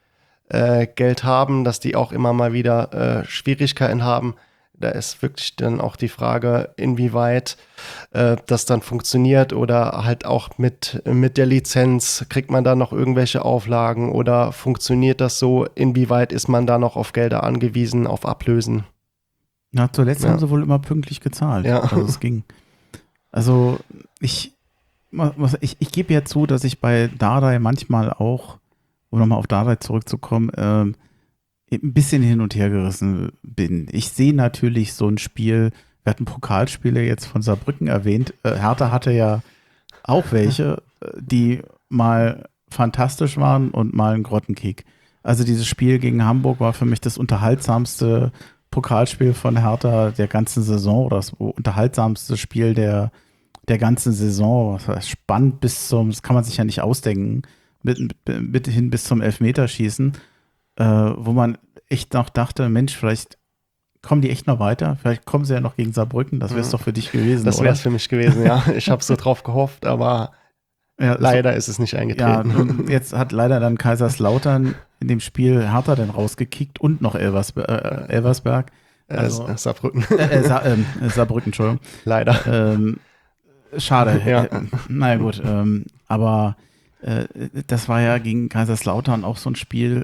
Geld haben, dass die auch immer mal wieder Schwierigkeiten haben. Da ist wirklich dann auch die Frage, inwieweit das dann funktioniert oder halt auch mit der Lizenz, kriegt man da noch irgendwelche Auflagen oder funktioniert das so? Inwieweit ist man da noch auf Gelder angewiesen, auf Ablösen? Na, zuletzt haben sie wohl immer pünktlich gezahlt. Ja. Also es ging. Also ich gebe ja zu, dass ich bei Dardai manchmal auch, um nochmal auf Dardai zurückzukommen, ein bisschen hin und her gerissen bin. Ich sehe natürlich so ein Spiel, wir hatten Pokalspiele jetzt von Saarbrücken erwähnt. Hertha hatte ja auch welche, die mal fantastisch waren und mal ein Grottenkick. Also dieses Spiel gegen Hamburg war für mich das unterhaltsamste Pokalspiel von Hertha der ganzen Saison oder das unterhaltsamste Spiel der ganzen Saison. Das war spannend das kann man sich ja nicht ausdenken, hin bis zum Elfmeterschießen. Wo man echt noch dachte, Mensch, vielleicht kommen die echt noch weiter, vielleicht kommen sie ja noch gegen Saarbrücken, das wäre es doch für dich gewesen, das wäre es für mich gewesen, ja. Ich habe so drauf gehofft, aber ja, leider ist es nicht eingetreten. Ja, und jetzt hat leider dann Kaiserslautern in dem Spiel Hertha dann rausgekickt und noch Elversberg. Also, Saarbrücken. Saarbrücken, Entschuldigung. Leider. Schade. Ja. Naja gut, aber das war ja gegen Kaiserslautern auch so ein Spiel,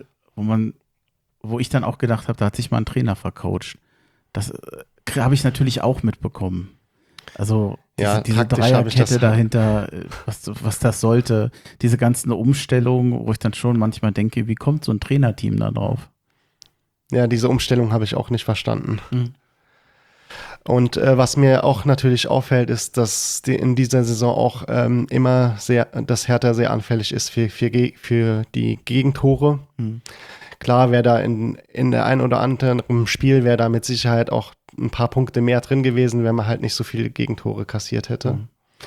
wo ich dann auch gedacht habe, da hat sich mal ein Trainer vercoacht. Das habe ich natürlich auch mitbekommen. Also diese Dreierkette dahinter, was das sollte, diese ganzen Umstellungen, wo ich dann schon manchmal denke, wie kommt so ein Trainerteam da drauf? Ja, diese Umstellung habe ich auch nicht verstanden. Und was mir auch natürlich auffällt, ist, dass in dieser Saison auch dass Hertha sehr anfällig ist für die Gegentore. Klar, wäre da in der ein oder anderen Spiel wäre da mit Sicherheit auch ein paar Punkte mehr drin gewesen, wenn man halt nicht so viele Gegentore kassiert hätte.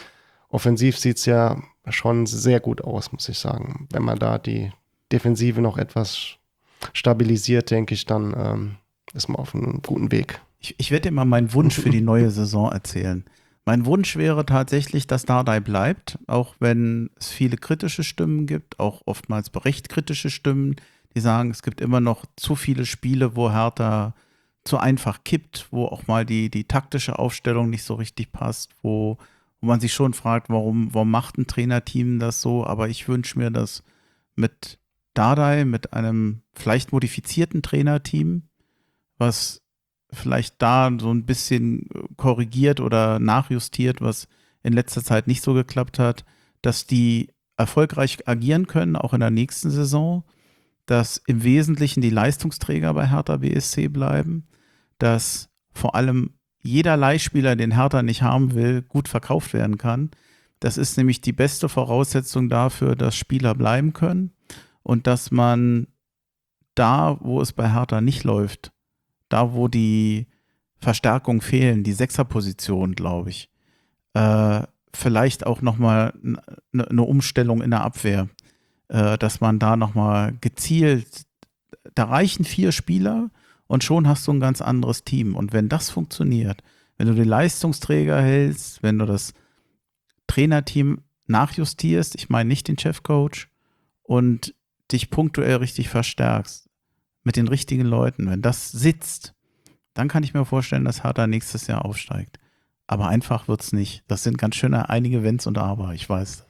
offensiv sieht es ja schon sehr gut aus, muss ich sagen. Wenn man da die Defensive noch etwas stabilisiert, denke ich, dann ist man auf einem guten Weg. Ich werde dir mal meinen Wunsch für die neue Saison erzählen. Mein Wunsch wäre tatsächlich, dass Dardai bleibt, auch wenn es viele kritische Stimmen gibt, auch oftmals recht kritische Stimmen, die sagen, es gibt immer noch zu viele Spiele, wo Hertha zu einfach kippt, wo auch mal die taktische Aufstellung nicht so richtig passt, wo man sich schon fragt, warum macht ein Trainerteam das so? Aber ich wünsche mir das mit Dardai, mit einem vielleicht modifizierten Trainerteam, was vielleicht da so ein bisschen korrigiert oder nachjustiert, was in letzter Zeit nicht so geklappt hat, dass die erfolgreich agieren können, auch in der nächsten Saison, dass im Wesentlichen die Leistungsträger bei Hertha BSC bleiben, dass vor allem jeder Leihspieler, den Hertha nicht haben will, gut verkauft werden kann. Das ist nämlich die beste Voraussetzung dafür, dass Spieler bleiben können und dass man da, wo es bei Hertha nicht läuft, da, wo die Verstärkungen fehlen, die Sechserposition, glaube ich, vielleicht auch nochmal eine Umstellung in der Abwehr, dass man da nochmal gezielt, da reichen 4 Spieler und schon hast du ein ganz anderes Team. Und wenn das funktioniert, wenn du die Leistungsträger hältst, wenn du das Trainerteam nachjustierst, ich meine nicht den Chefcoach, und dich punktuell richtig verstärkst, mit den richtigen Leuten, wenn das sitzt, dann kann ich mir vorstellen, dass Hertha nächstes Jahr aufsteigt. Aber einfach wird es nicht. Das sind ganz schöne einige Wenns und Aber, ich weiß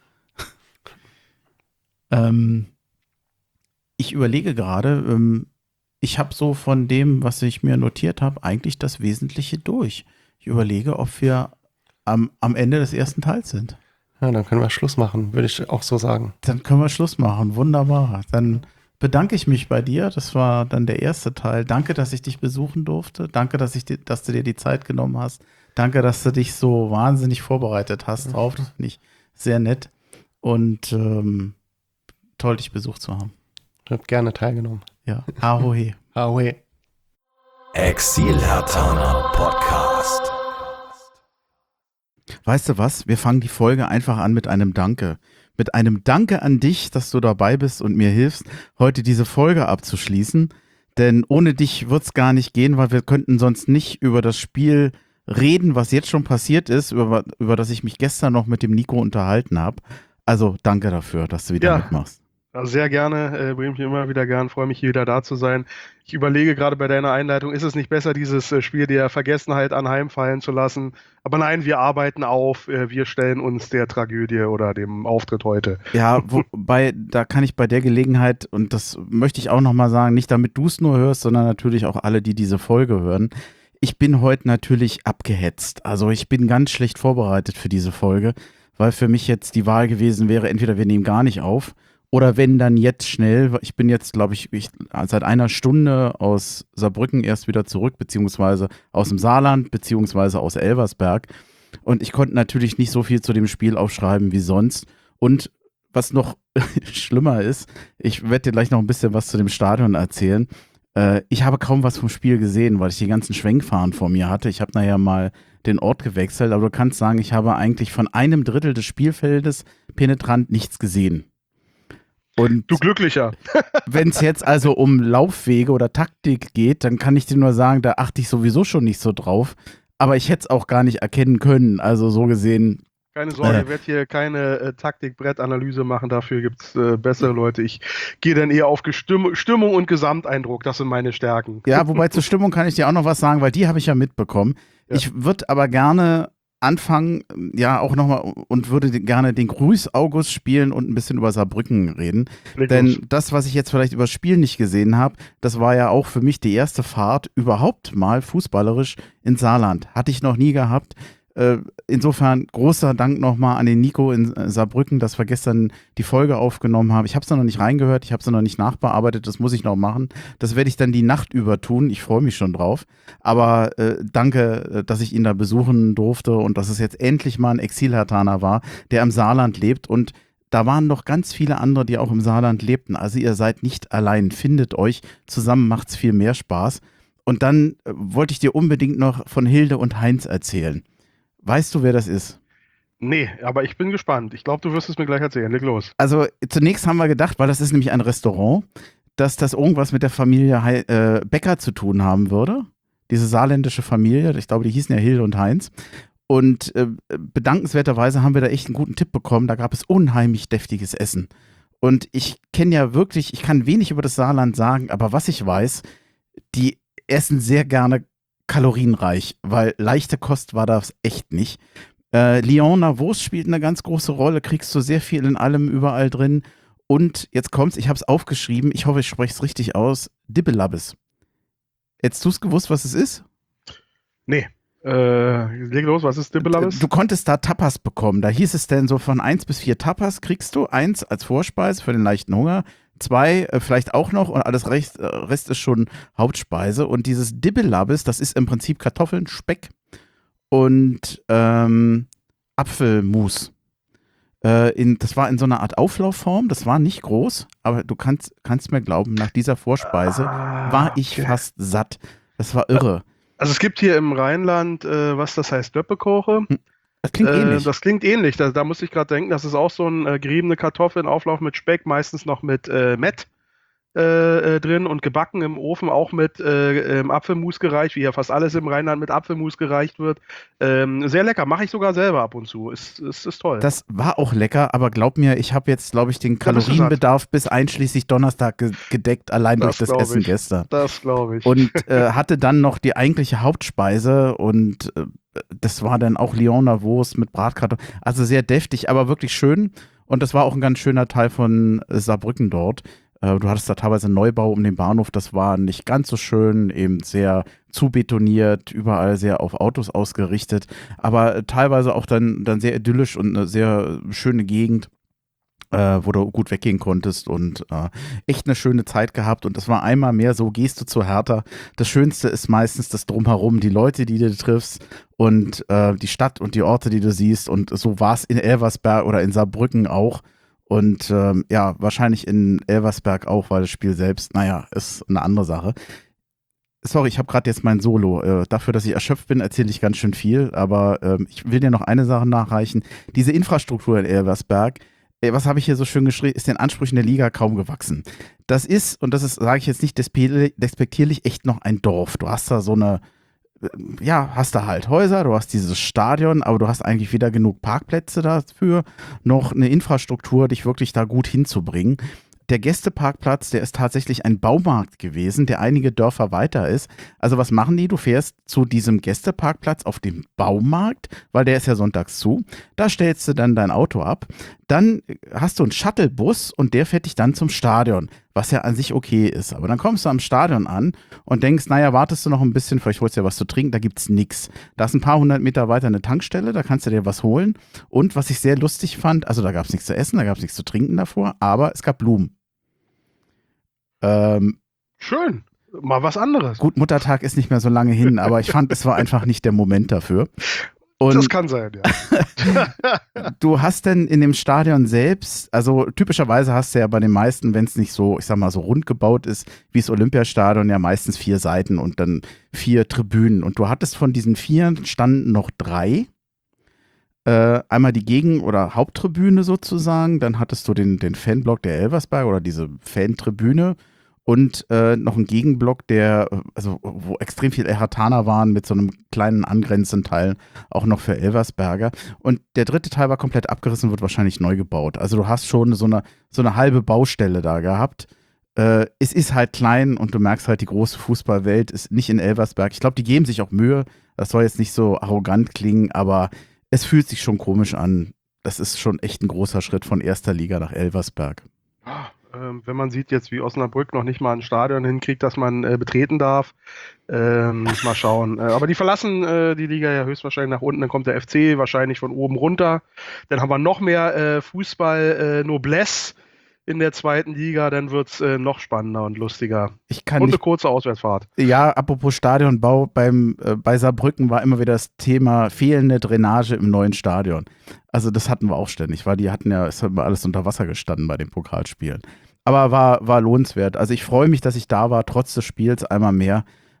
das. Ich überlege gerade, ich habe so von dem, was ich mir notiert habe, eigentlich das Wesentliche durch. Ich überlege, ob wir am Ende des ersten Teils sind. Ja, dann können wir Schluss machen, würde ich auch so sagen. Dann können wir Schluss machen, wunderbar. Dann bedanke ich mich bei dir. Das war dann der erste Teil. Danke, dass ich dich besuchen durfte. Danke, dass du dir die Zeit genommen hast. Danke, dass du dich so wahnsinnig vorbereitet hast drauf. Das finde ich sehr nett. Und toll, dich besucht zu haben. Ich habe gerne teilgenommen. Ja, Ahohe. Ahohe. Exil-Hertaner Podcast. Weißt du was? Wir fangen die Folge einfach an mit einem Danke. Mit einem Danke an dich, dass du dabei bist und mir hilfst, heute diese Folge abzuschließen. Denn ohne dich wird es gar nicht gehen, weil wir könnten sonst nicht über das Spiel reden, was jetzt schon passiert ist, über das ich mich gestern noch mit dem Nico unterhalten habe. Also danke dafür, dass du wieder mitmachst. Sehr gerne, bringe mich immer wieder gern, freue mich hier wieder da zu sein. Ich überlege gerade bei deiner Einleitung, ist es nicht besser, dieses Spiel der Vergessenheit anheimfallen zu lassen? Aber nein, wir arbeiten auf, wir stellen uns der Tragödie oder dem Auftritt heute. Ja, wobei, da kann ich bei der Gelegenheit, und das möchte ich auch nochmal sagen, nicht damit du es nur hörst, sondern natürlich auch alle, die diese Folge hören, ich bin heute natürlich abgehetzt. Also ich bin ganz schlecht vorbereitet für diese Folge, weil für mich jetzt die Wahl gewesen wäre, entweder wir nehmen gar nicht auf, oder wenn, dann jetzt schnell. Ich bin jetzt, glaube ich, seit einer Stunde aus Saarbrücken erst wieder zurück, beziehungsweise aus dem Saarland, beziehungsweise aus Elversberg. Und ich konnte natürlich nicht so viel zu dem Spiel aufschreiben wie sonst. Und was noch schlimmer ist, ich werde dir gleich noch ein bisschen was zu dem Stadion erzählen. Ich habe kaum was vom Spiel gesehen, weil ich die ganzen Schwenkfahren vor mir hatte. Ich habe nachher mal den Ort gewechselt, aber du kannst sagen, ich habe eigentlich von 1/3 des Spielfeldes penetrant nichts gesehen. Und du Glücklicher. Wenn es jetzt also um Laufwege oder Taktik geht, dann kann ich dir nur sagen, da achte ich sowieso schon nicht so drauf. Aber ich hätte es auch gar nicht erkennen können. Also so gesehen. Keine Sorge, ich werde hier keine Taktik-Brett-Analyse machen. Dafür gibt es bessere Leute. Ich gehe dann eher auf Stimmung und Gesamteindruck. Das sind meine Stärken. Ja, wobei zur Stimmung kann ich dir auch noch was sagen, weil die habe ich ja mitbekommen. Ja. Ich würde aber gerne anfangen, ja auch nochmal, und würde gerne den Grüß August spielen und ein bisschen über Saarbrücken reden. Denn das, was ich jetzt vielleicht über das Spiel nicht gesehen habe, das war ja auch für mich die erste Fahrt überhaupt mal fußballerisch ins Saarland. Hatte ich noch nie gehabt. Insofern großer Dank nochmal an den Nico in Saarbrücken, dass wir gestern die Folge aufgenommen haben. Ich habe es noch nicht reingehört, ich habe es noch nicht nachbearbeitet, das muss ich noch machen. Das werde ich dann die Nacht über tun, ich freue mich schon drauf. Aber danke, dass ich ihn da besuchen durfte und dass es jetzt endlich mal ein Exil-Hertaner war, der im Saarland lebt. Und da waren noch ganz viele andere, die auch im Saarland lebten. Also ihr seid nicht allein, findet euch, zusammen macht's viel mehr Spaß. Und dann wollte ich dir unbedingt noch von Hilde und Heinz erzählen. Weißt du, wer das ist? Nee, aber ich bin gespannt. Ich glaube, du wirst es mir gleich erzählen. Leg los. Also zunächst haben wir gedacht, weil das ist nämlich ein Restaurant, dass das irgendwas mit der Familie Becker zu tun haben würde. Diese saarländische Familie, ich glaube, die hießen ja Hilde und Heinz. Und bedankenswerterweise haben wir da echt einen guten Tipp bekommen. Da gab es unheimlich deftiges Essen. Und ich kenne ja wirklich, ich kann wenig über das Saarland sagen, aber was ich weiß, die essen sehr gerne kalorienreich, weil leichte Kost war das echt nicht. Lyoner Wurst spielt eine ganz große Rolle, kriegst du sehr viel in allem überall drin. Und jetzt kommt's, ich habe es aufgeschrieben, ich hoffe, ich spreche es richtig aus, Dibbelabbes. Hättest du es gewusst, was es ist? Nee. Leg los, was ist Dibbelabbes? Du konntest da Tapas bekommen. Da hieß es denn so von 1 bis 4 Tapas kriegst du. 1 als Vorspeise für den leichten Hunger. 2 vielleicht auch noch und alles Rest ist schon Hauptspeise. Und dieses Dibbelabbes, das ist im Prinzip Kartoffeln, Speck und Apfelmus. Das war in so einer Art Auflaufform, das war nicht groß, aber du kannst mir glauben, nach dieser Vorspeise war ich fast satt. Das war irre. Also es gibt hier im Rheinland, was das heißt, Döppekoche. Das klingt ähnlich. Das klingt ähnlich. Da muss ich gerade denken, das ist auch so ein geriebene Kartoffeln, Auflauf mit Speck, meistens noch mit Mett drin und gebacken im Ofen, auch mit Apfelmus gereicht, wie ja fast alles im Rheinland mit Apfelmus gereicht wird. Sehr lecker, mache ich sogar selber ab und zu. Ist toll. Das war auch lecker, aber glaub mir, ich habe jetzt, glaube ich, den Kalorienbedarf bis einschließlich Donnerstag gedeckt, allein durch das Essen gestern. Das glaube ich. Und hatte dann noch die eigentliche Hauptspeise und das war dann auch Lyoner Wurst mit Bratkartoffeln. Also sehr deftig, aber wirklich schön. Und das war auch ein ganz schöner Teil von Saarbrücken dort. Du hattest da teilweise einen Neubau um den Bahnhof, das war nicht ganz so schön, eben sehr zubetoniert, überall sehr auf Autos ausgerichtet, aber teilweise auch dann sehr idyllisch und eine sehr schöne Gegend, wo du gut weggehen konntest und echt eine schöne Zeit gehabt. Und das war einmal mehr so, gehst du zu Hertha. Das Schönste ist meistens das Drumherum, die Leute, die du triffst und die Stadt und die Orte, die du siehst. Und so war es in Elversberg oder in Saarbrücken auch. Und ja, wahrscheinlich in Elversberg auch, weil das Spiel selbst, naja, ist eine andere Sache. Sorry, ich habe gerade jetzt mein Solo. Dafür, dass ich erschöpft bin, erzähle ich ganz schön viel. Aber ich will dir noch eine Sache nachreichen. Diese Infrastruktur in Elversberg, was habe ich hier so schön geschrieben, ist den Ansprüchen der Liga kaum gewachsen. Das ist, und das ist, sage ich jetzt nicht despektierlich, echt noch ein Dorf. Du hast da so eine, ja, hast da halt Häuser, du hast dieses Stadion, aber du hast eigentlich weder genug Parkplätze dafür, noch eine Infrastruktur, dich wirklich da gut hinzubringen. Der Gästeparkplatz, der ist tatsächlich ein Baumarkt gewesen, der einige Dörfer weiter ist. Also was machen die? Du fährst zu diesem Gästeparkplatz auf dem Baumarkt, weil der ist ja sonntags zu. Da stellst du dann dein Auto ab. Dann hast du einen Shuttlebus und der fährt dich dann zum Stadion, was ja an sich okay ist. Aber dann kommst du am Stadion an und denkst, naja, wartest du noch ein bisschen, vielleicht holst du dir was zu trinken, da gibt's nix. Da ist ein paar 100 Meter weiter eine Tankstelle, da kannst du dir was holen. Und was ich sehr lustig fand, also da gab's nichts zu essen, da gab's nichts zu trinken davor, aber es gab Blumen. Schön. Mal was anderes. Gut, Muttertag ist nicht mehr so lange hin, aber ich fand, es war einfach nicht der Moment dafür. Und das kann sein, ja. du hast denn in dem Stadion selbst, also typischerweise hast du ja bei den meisten, wenn es nicht so, ich sag mal, so rund gebaut ist, wie das Olympiastadion, ja meistens 4 Seiten und dann 4 Tribünen. Und du hattest von diesen 4 standen noch 3. Einmal die Gegen- oder Haupttribüne sozusagen, dann hattest du den Fanblock der Elversberg oder diese Fantribüne und noch einen Gegenblock, wo extrem viele Herthaner waren mit so einem kleinen angrenzenden Teil, auch noch für Elversberger. Und der dritte Teil war komplett abgerissen, wird wahrscheinlich neu gebaut. Also du hast schon so eine halbe Baustelle da gehabt. Es ist halt klein und du merkst halt, die große Fußballwelt ist nicht in Elversberg. Ich glaube, die geben sich auch Mühe. Das soll jetzt nicht so arrogant klingen, aber es fühlt sich schon komisch an. Das ist schon echt ein großer Schritt von 1. Liga nach Elversberg. Wenn man sieht jetzt, wie Osnabrück noch nicht mal ein Stadion hinkriegt, das man betreten darf, mal schauen. Aber die verlassen die Liga ja höchstwahrscheinlich nach unten, dann kommt der FC wahrscheinlich von oben runter. Dann haben wir noch mehr Fußball-Noblesse in der 2. Liga, dann wird es noch spannender und lustiger. Und eine kurze Auswärtsfahrt. Ja, apropos Stadionbau, bei Saarbrücken war immer wieder das Thema fehlende Drainage im neuen Stadion. Also das hatten wir auch ständig, weil es hat immer alles unter Wasser gestanden bei den Pokalspielen. Aber war lohnenswert. Also ich freue mich, dass ich da war, trotz des Spiels einmal mehr.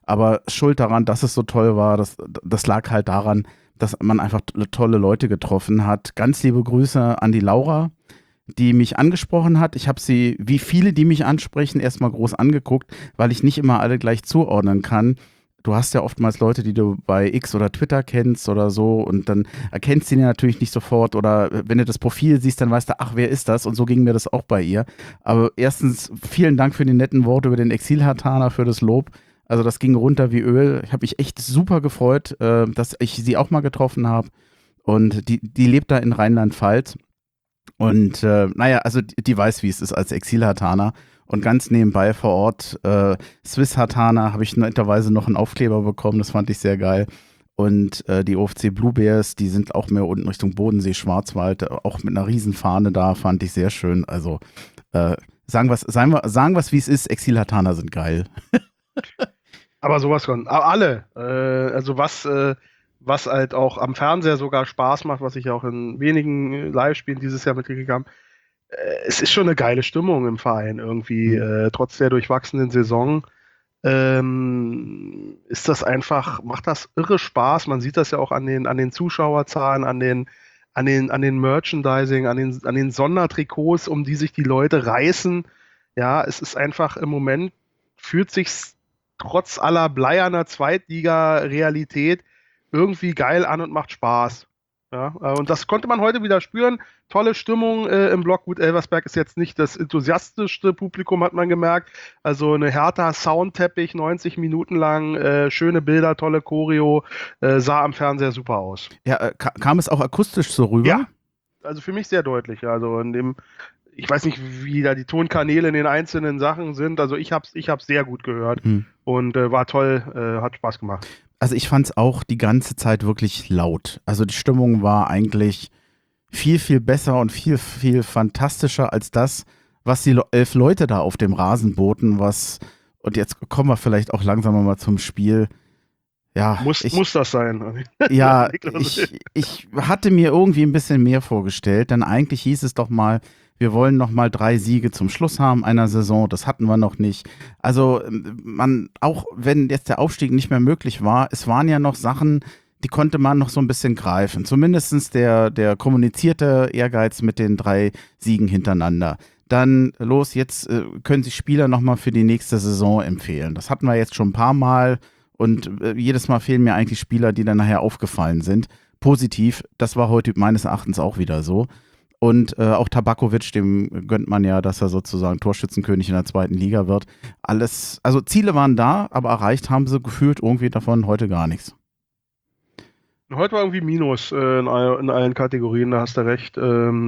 Aber schuld daran, dass es so toll war, das lag halt daran, dass man einfach tolle Leute getroffen hat. Ganz liebe Grüße an die Laura, die mich angesprochen hat. Ich habe sie, wie viele, die mich ansprechen, erstmal groß angeguckt, weil ich nicht immer alle gleich zuordnen kann. Du hast ja oftmals Leute, die du bei X oder Twitter kennst oder so und dann erkennst du die natürlich nicht sofort oder wenn du das Profil siehst, dann weißt du, ach, wer ist das? Und so ging mir das auch bei ihr. Aber erstens, vielen Dank für die netten Worte über den Exil-Hatana, für das Lob. Also das ging runter wie Öl. Ich habe mich echt super gefreut, dass ich sie auch mal getroffen habe. Und die lebt da in Rheinland-Pfalz. Und also die weiß, wie es ist als Exil-Hatana. Und ganz nebenbei vor Ort, Swiss Hatana, habe ich netterweise noch einen Aufkleber bekommen. Das fand ich sehr geil. Und die OFC Blue Bears, die sind auch mehr unten Richtung Bodensee, Schwarzwald, auch mit einer Riesenfahne da, fand ich sehr schön. Also sagen wir's, wie es ist, Exil-Hatana sind geil. Aber sowas von. Aber alle. Also was halt auch am Fernseher sogar Spaß macht, was ich auch in wenigen Live-Spielen dieses Jahr mitgekriegt habe. Es ist schon eine geile Stimmung im Verein irgendwie, trotz der durchwachsenen Saison. Ist das einfach, macht das irre Spaß. Man sieht das ja auch an den Zuschauerzahlen, an den Merchandising, an den Sondertrikots, um die sich die Leute reißen. Ja, es ist einfach im Moment, fühlt sich's trotz aller bleierner Zweitliga-Realität irgendwie geil an und macht Spaß. Ja, und das konnte man heute wieder spüren. Tolle Stimmung im Block. Gut, Elversberg ist jetzt nicht das enthusiastischste Publikum, hat man gemerkt. Also eine Hertha Soundteppich, 90 Minuten lang, schöne Bilder, tolle Choreo, sah am Fernseher super aus. Ja, kam es auch akustisch so rüber? Ja, also für mich sehr deutlich. Also ich weiß nicht, wie da die Tonkanäle in den einzelnen Sachen sind. Also ich hab's sehr gut gehört und war toll, hat Spaß gemacht. Also ich fand es auch die ganze Zeit wirklich laut. Also die Stimmung war eigentlich viel, viel besser und viel, viel fantastischer als das, was die 11 Leute da auf dem Rasen boten, und jetzt kommen wir vielleicht auch langsam mal zum Spiel. Ja, muss das sein? Ja, ich hatte mir irgendwie ein bisschen mehr vorgestellt, denn eigentlich hieß es doch mal, wir wollen noch mal 3 Siege zum Schluss haben einer Saison. Das hatten wir noch nicht. Also auch wenn jetzt der Aufstieg nicht mehr möglich war, es waren ja noch Sachen, die konnte man noch so ein bisschen greifen. Zumindest der kommunizierte Ehrgeiz mit den 3 Siegen hintereinander. Dann jetzt können sich Spieler noch mal für die nächste Saison empfehlen. Das hatten wir jetzt schon ein paar Mal und jedes Mal fehlen mir eigentlich Spieler, die dann nachher aufgefallen sind. Positiv, das war heute meines Erachtens auch wieder so. Und auch Tabakovic, dem gönnt man ja, dass er sozusagen Torschützenkönig in der 2. Liga wird. Alles, also Ziele waren da, aber erreicht haben sie gefühlt irgendwie davon heute gar nichts. Heute war irgendwie Minus in allen Kategorien, da hast du recht.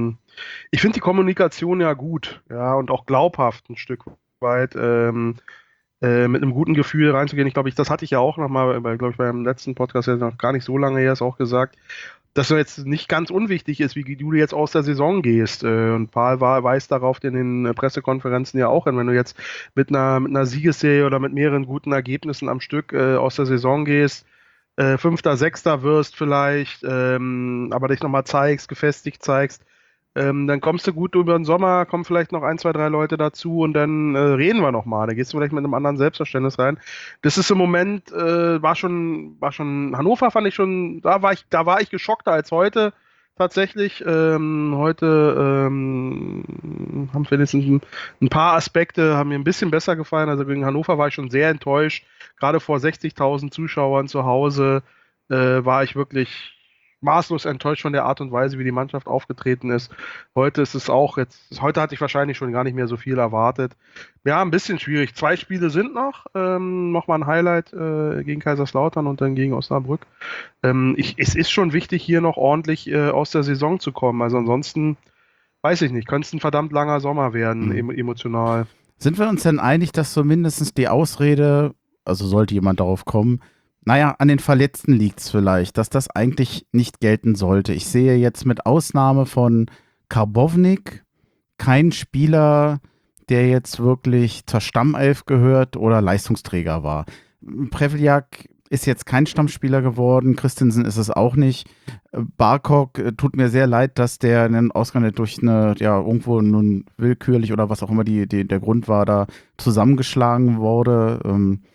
Ich finde die Kommunikation ja gut, ja, und auch glaubhaft ein Stück weit. Mit einem guten Gefühl reinzugehen. Ich glaube, das hatte ich ja auch nochmal, glaube ich, beim letzten Podcast, ja noch gar nicht so lange her, ist auch gesagt, dass es jetzt nicht ganz unwichtig ist, wie du jetzt aus der Saison gehst. Und Paul weist darauf in den Pressekonferenzen ja auch hin, wenn du jetzt mit einer Siegesserie oder mit mehreren guten Ergebnissen am Stück aus der Saison gehst, 5., 6. wirst vielleicht, aber dich nochmal gefestigt zeigst, dann kommst du gut über den Sommer, kommen vielleicht noch 1, 2, 3 Leute dazu und dann reden wir nochmal. Da gehst du vielleicht mit einem anderen Selbstverständnis rein. Das ist im Moment, war schon, Hannover fand ich schon, da war ich geschockter als heute tatsächlich. Heute haben wenigstens ein paar Aspekte, haben mir ein bisschen besser gefallen. Also gegen Hannover war ich schon sehr enttäuscht. Gerade vor 60.000 Zuschauern zu Hause war ich wirklich maßlos enttäuscht von der Art und Weise, wie die Mannschaft aufgetreten ist. Heute hatte ich wahrscheinlich schon gar nicht mehr so viel erwartet. Ja, ein bisschen schwierig. 2 Spiele sind noch. Nochmal ein Highlight gegen Kaiserslautern und dann gegen Osnabrück. Es ist schon wichtig, hier noch ordentlich aus der Saison zu kommen. Also ansonsten, weiß ich nicht, könnte es ein verdammt langer Sommer werden, emotional. Sind wir uns denn einig, dass zumindest die Ausrede, also sollte jemand darauf kommen, naja, an den Verletzten liegt es vielleicht, dass das eigentlich nicht gelten sollte. Ich sehe jetzt mit Ausnahme von Karbownik keinen Spieler, der jetzt wirklich zur Stammelf gehört oder Leistungsträger war. Prevljak ist jetzt kein Stammspieler geworden, Christensen ist es auch nicht. Barkok, tut mir sehr leid, dass der ausgerechnet durch irgendwo nun willkürlich oder was auch immer der Grund war, da zusammengeschlagen wurde.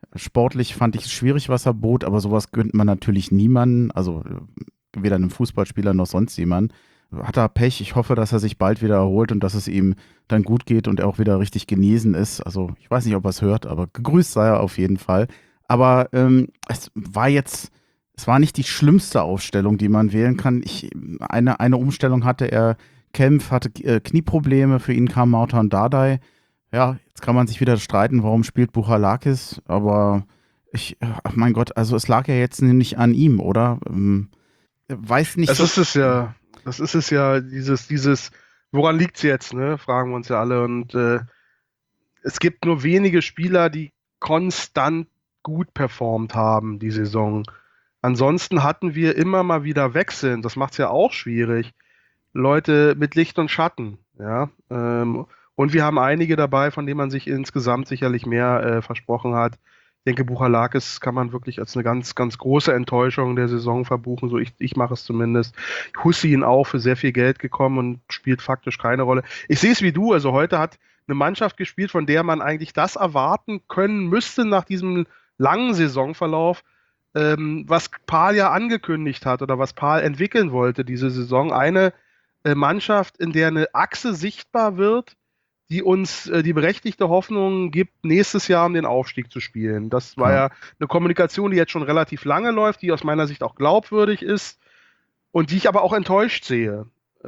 Sportlich fand ich es schwierig, was er bot, aber sowas gönnt man natürlich niemanden, also weder einem Fußballspieler noch sonst jemand. Hat er Pech, ich hoffe, dass er sich bald wieder erholt und dass es ihm dann gut geht und er auch wieder richtig genesen ist. Also ich weiß nicht, ob er es hört, aber gegrüßt sei er auf jeden Fall. Aber es war nicht die schlimmste Aufstellung, die man wählen kann. Eine Umstellung hatte er, Kempf hatte Knieprobleme, für ihn kam Martin Dardai. Ja, jetzt kann man sich wieder streiten, warum spielt Bouchalakis, aber mein Gott, also es lag ja jetzt nicht an ihm, oder? Weiß nicht. Das ist es ja, dieses, woran liegt es jetzt, ne? Fragen wir uns ja alle. Und es gibt nur wenige Spieler, die konstant gut performt haben, die Saison. Ansonsten hatten wir immer mal wieder Wechseln, das macht es ja auch schwierig. Leute mit Licht und Schatten, ja. Und wir haben einige dabei, von denen man sich insgesamt sicherlich mehr versprochen hat. Ich denke, Bouchalakis kann man wirklich als eine ganz, ganz große Enttäuschung der Saison verbuchen. So ich mache es zumindest. Hussein auch für sehr viel Geld gekommen und spielt faktisch keine Rolle. Ich sehe es wie du. Also heute hat eine Mannschaft gespielt, von der man eigentlich das erwarten können müsste nach diesem langen Saisonverlauf, was Pahl ja angekündigt hat oder was Pahl entwickeln wollte diese Saison. Eine Mannschaft, in der eine Achse sichtbar wird, die uns die berechtigte Hoffnung gibt, nächstes Jahr um den Aufstieg zu spielen. Das war ja eine Kommunikation, die jetzt schon relativ lange läuft, die aus meiner Sicht auch glaubwürdig ist und die ich aber auch enttäuscht sehe.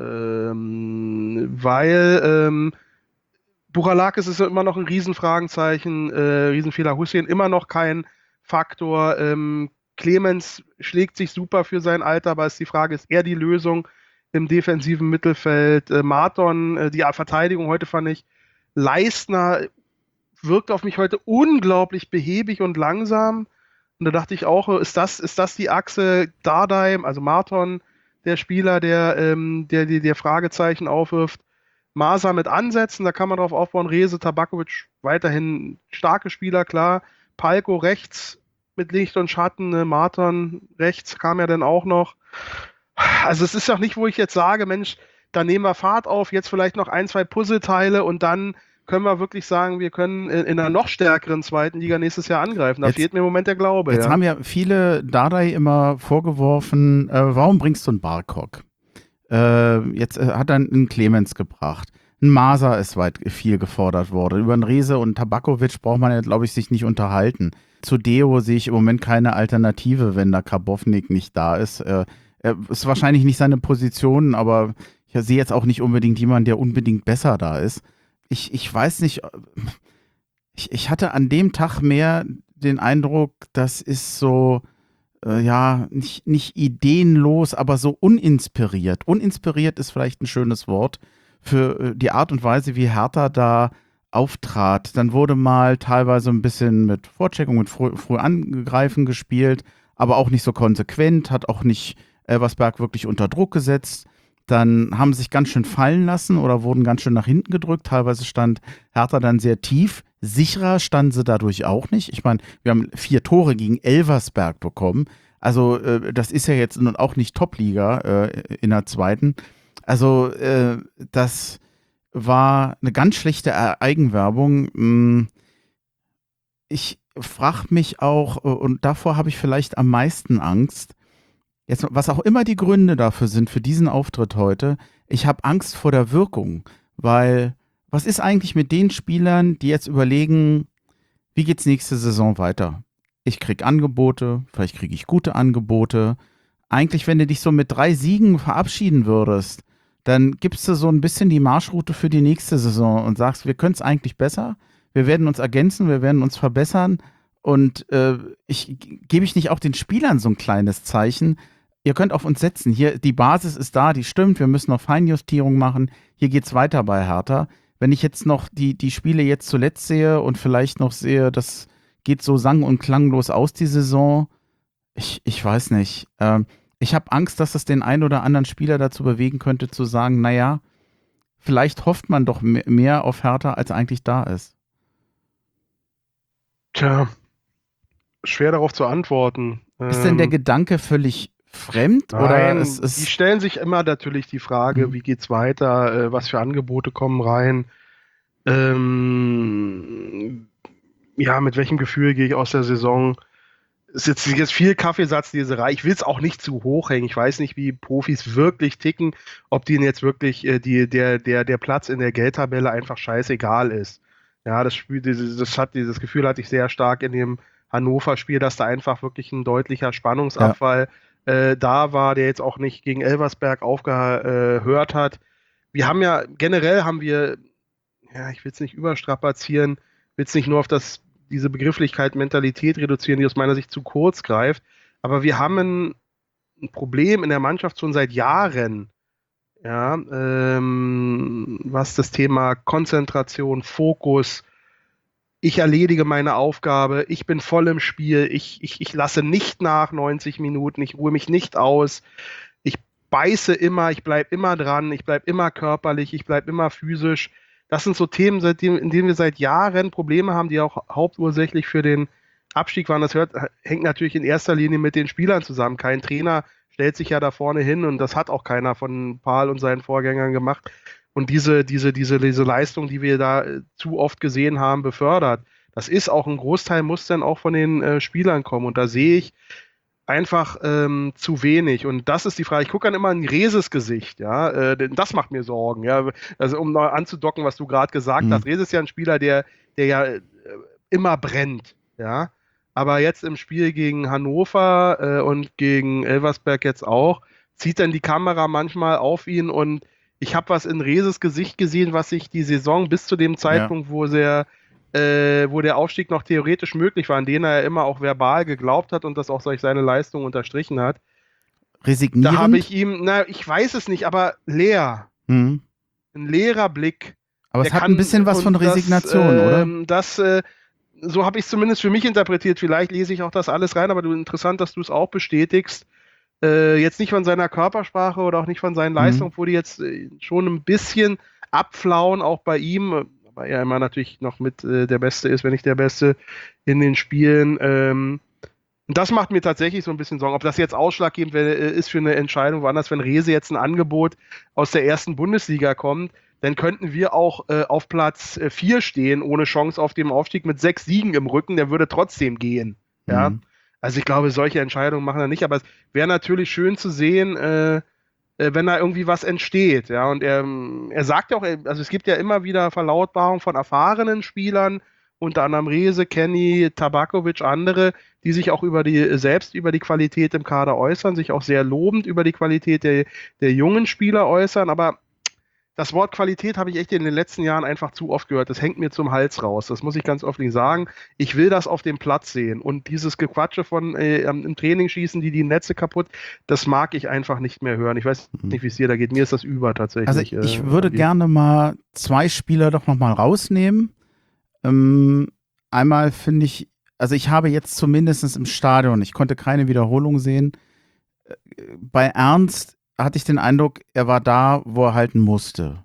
Weil Bouchalakis ist ja immer noch ein Riesenfragenzeichen, Riesenfehler. Hussein immer noch kein Faktor. Clemens schlägt sich super für sein Alter, aber ist die Frage, ist er die Lösung im defensiven Mittelfeld? Marton, die Verteidigung heute fand ich, Leistner wirkt auf mich heute unglaublich behäbig und langsam. Und da dachte ich auch, ist das die Achse Dardai, also Marton, der Spieler, der Fragezeichen aufwirft? Masa mit Ansätzen, da kann man drauf aufbauen. Reze, Tabakovic, weiterhin starke Spieler, klar. Palko rechts mit Licht und Schatten, Marton rechts kam ja dann auch noch. Also es ist doch nicht, wo ich jetzt sage, Mensch, da nehmen wir Fahrt auf, jetzt vielleicht noch 1, 2 Puzzleteile und dann können wir wirklich sagen, wir können in einer noch stärkeren zweiten Liga nächstes Jahr angreifen. Da fehlt mir im Moment der Glaube. Jetzt haben ja viele Dardai immer vorgeworfen, warum bringst du einen Barkok? Jetzt hat er einen Clemens gebracht. Ein Masa ist viel gefordert worden. Über einen Reze und Tabakovic braucht man ja, glaube ich, sich nicht unterhalten. Zu Deo sehe ich im Moment keine Alternative, wenn da Karbovnik nicht da ist. Ist wahrscheinlich nicht seine Position, aber ich sehe jetzt auch nicht unbedingt jemanden, der unbedingt besser da ist. Ich weiß nicht, ich hatte an dem Tag mehr den Eindruck, das ist so, nicht ideenlos, aber so uninspiriert. Uninspiriert ist vielleicht ein schönes Wort für die Art und Weise, wie Hertha da auftrat. Dann wurde mal teilweise ein bisschen mit Vorcheckung und früh angreifen gespielt, aber auch nicht so konsequent, hat auch nicht Elversberg wirklich unter Druck gesetzt. Dann haben sie sich ganz schön fallen lassen oder wurden ganz schön nach hinten gedrückt. Teilweise stand Hertha dann sehr tief. Sicherer standen sie dadurch auch nicht. Ich meine, wir haben 4 Tore gegen Elversberg bekommen. Also das ist ja jetzt nun auch nicht Top-Liga in der zweiten. Also das war eine ganz schlechte Eigenwerbung. Ich frage mich auch, und davor habe ich vielleicht am meisten Angst, jetzt, was auch immer die Gründe dafür sind, für diesen Auftritt heute, ich habe Angst vor der Wirkung, weil was ist eigentlich mit den Spielern, die jetzt überlegen, wie geht's nächste Saison weiter? Ich kriege Angebote, vielleicht kriege ich gute Angebote. Eigentlich, wenn du dich so mit 3 Siegen verabschieden würdest, dann gibst du so ein bisschen die Marschroute für die nächste Saison und sagst, wir können es eigentlich besser, wir werden uns ergänzen, wir werden uns verbessern und gebe ich nicht auch den Spielern so ein kleines Zeichen, ihr könnt auf uns setzen, hier die Basis ist da, die stimmt, wir müssen noch Feinjustierung machen, hier geht's weiter bei Hertha. Wenn ich jetzt noch die Spiele jetzt zuletzt sehe und vielleicht noch sehe, das geht so sang- und klanglos aus, die Saison, ich weiß nicht. Ich habe Angst, dass das den einen oder anderen Spieler dazu bewegen könnte, zu sagen, naja, vielleicht hofft man doch mehr auf Hertha, als eigentlich da ist. Tja, schwer darauf zu antworten. Ist denn der Gedanke völlig fremd? Nein, oder die stellen sich immer natürlich die Frage, wie geht's weiter, was für Angebote kommen rein. ja, mit welchem Gefühl gehe ich aus der Saison? Es ist jetzt viel Kaffeesatzleserei. Ich will es auch nicht zu hoch hängen. Ich weiß nicht, wie Profis wirklich ticken, ob denen jetzt wirklich der Platz in der Geldtabelle einfach scheißegal ist. Ja, dieses Gefühl hatte ich sehr stark in dem Hannover-Spiel, dass da einfach wirklich ein deutlicher Spannungsabfall da war, der jetzt auch nicht gegen Elversberg aufgehört hat. Generell haben wir, ja, ich will es nicht überstrapazieren, will es nicht nur auf diese Begrifflichkeit Mentalität reduzieren, die aus meiner Sicht zu kurz greift. Aber wir haben ein Problem in der Mannschaft schon seit Jahren, ja, was das Thema Konzentration, Fokus, ich erledige meine Aufgabe, ich bin voll im Spiel, ich lasse nicht nach 90 Minuten, ich ruhe mich nicht aus, ich beiße immer, ich bleibe immer dran, ich bleibe immer körperlich, ich bleibe immer physisch. Das sind so Themen, in denen wir seit Jahren Probleme haben, die auch hauptursächlich für den Abstieg waren. Das hängt natürlich in erster Linie mit den Spielern zusammen. Kein Trainer stellt sich ja da vorne hin und das hat auch keiner von Pahl und seinen Vorgängern gemacht. Und diese Leistung, die wir da zu oft gesehen haben, befördert. Das ist auch ein Großteil, muss dann auch von den Spielern kommen. Und da sehe ich einfach zu wenig. Und das ist die Frage. Ich gucke dann immer in Reses Gesicht, ja. Das macht mir Sorgen, ja. Also um noch anzudocken, was du gerade gesagt hast. Reses ist ja ein Spieler, der ja immer brennt, ja. Aber jetzt im Spiel gegen Hannover und gegen Elversberg jetzt auch, zieht dann die Kamera manchmal auf ihn und ich habe was in Reses Gesicht gesehen, was sich die Saison bis zu dem Zeitpunkt, wo der Aufstieg noch theoretisch möglich war, an den er immer auch verbal geglaubt hat und das auch durch seine Leistung unterstrichen hat. Resignierend? Da habe ich ihm, ich weiß es nicht, aber leer. Ein leerer Blick. Aber es hat ein bisschen was von Resignation, oder? So habe ich es zumindest für mich interpretiert. Vielleicht lese ich auch das alles rein, aber interessant, dass du es auch bestätigst. Jetzt nicht von seiner Körpersprache oder auch nicht von seinen Leistungen, wo die jetzt schon ein bisschen abflauen, auch bei ihm, weil er immer natürlich noch mit der Beste ist, wenn nicht der Beste in den Spielen. Und das macht mir tatsächlich so ein bisschen Sorgen. Ob das jetzt ausschlaggebend ist für eine Entscheidung woanders, wenn Rehse jetzt ein Angebot aus der ersten Bundesliga kommt, dann könnten wir auch auf Platz 4 stehen, ohne Chance auf den Aufstieg mit 6 Siegen im Rücken, der würde trotzdem gehen. Ja. Also ich glaube, solche Entscheidungen machen er nicht, aber es wäre natürlich schön zu sehen, wenn da irgendwie was entsteht, ja, und er sagt ja auch, also es gibt ja immer wieder Verlautbarungen von erfahrenen Spielern, unter anderem Rehse, Kenny, Tabakovic, andere, die sich auch selbst über die Qualität im Kader äußern, sich auch sehr lobend über die Qualität der jungen Spieler äußern, aber das Wort Qualität habe ich echt in den letzten Jahren einfach zu oft gehört. Das hängt mir zum Hals raus. Das muss ich ganz offen sagen. Ich will das auf dem Platz sehen. Und dieses Gequatsche von im Training schießen die Netze kaputt, das mag ich einfach nicht mehr hören. Ich weiß nicht, wie es dir da geht. Mir ist das tatsächlich. Also ich würde gerne mal 2 Spieler doch nochmal rausnehmen. Einmal finde ich, also ich habe jetzt zumindest im Stadion, ich konnte keine Wiederholung sehen, bei Ernst hatte ich den Eindruck, er war da, wo er halten musste.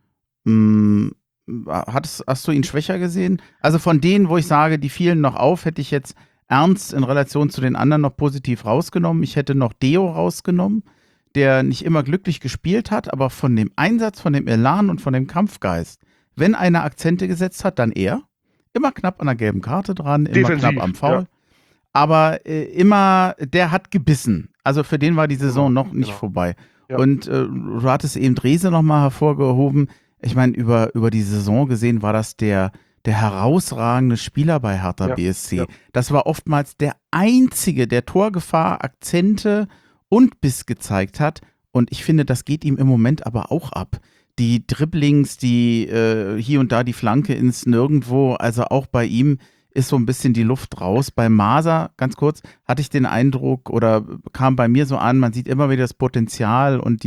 Hast du ihn schwächer gesehen? Also von denen, wo ich sage, die fielen noch auf, hätte ich jetzt Ernst in Relation zu den anderen noch positiv rausgenommen. Ich hätte noch Deo rausgenommen, der nicht immer glücklich gespielt hat, aber von dem Einsatz, von dem Elan und von dem Kampfgeist, wenn einer Akzente gesetzt hat, dann er. Immer knapp an der gelben Karte dran, immer defensiv, knapp am Foul. Ja. Aber der hat gebissen. Also für den war die Saison noch nicht vorbei. Ja. Und du hattest eben Rehse nochmal hervorgehoben. Ich meine, über die Saison gesehen war das der herausragende Spieler bei Hertha BSC. Ja. Das war oftmals der Einzige, der Torgefahr, Akzente und Biss gezeigt hat. Und ich finde, das geht ihm im Moment aber auch ab. Die Dribblings, die hier und da die Flanke ins Nirgendwo, also auch bei ihm ist so ein bisschen die Luft raus. Bei Maser, ganz kurz, hatte ich den Eindruck oder kam bei mir so an, man sieht immer wieder das Potenzial und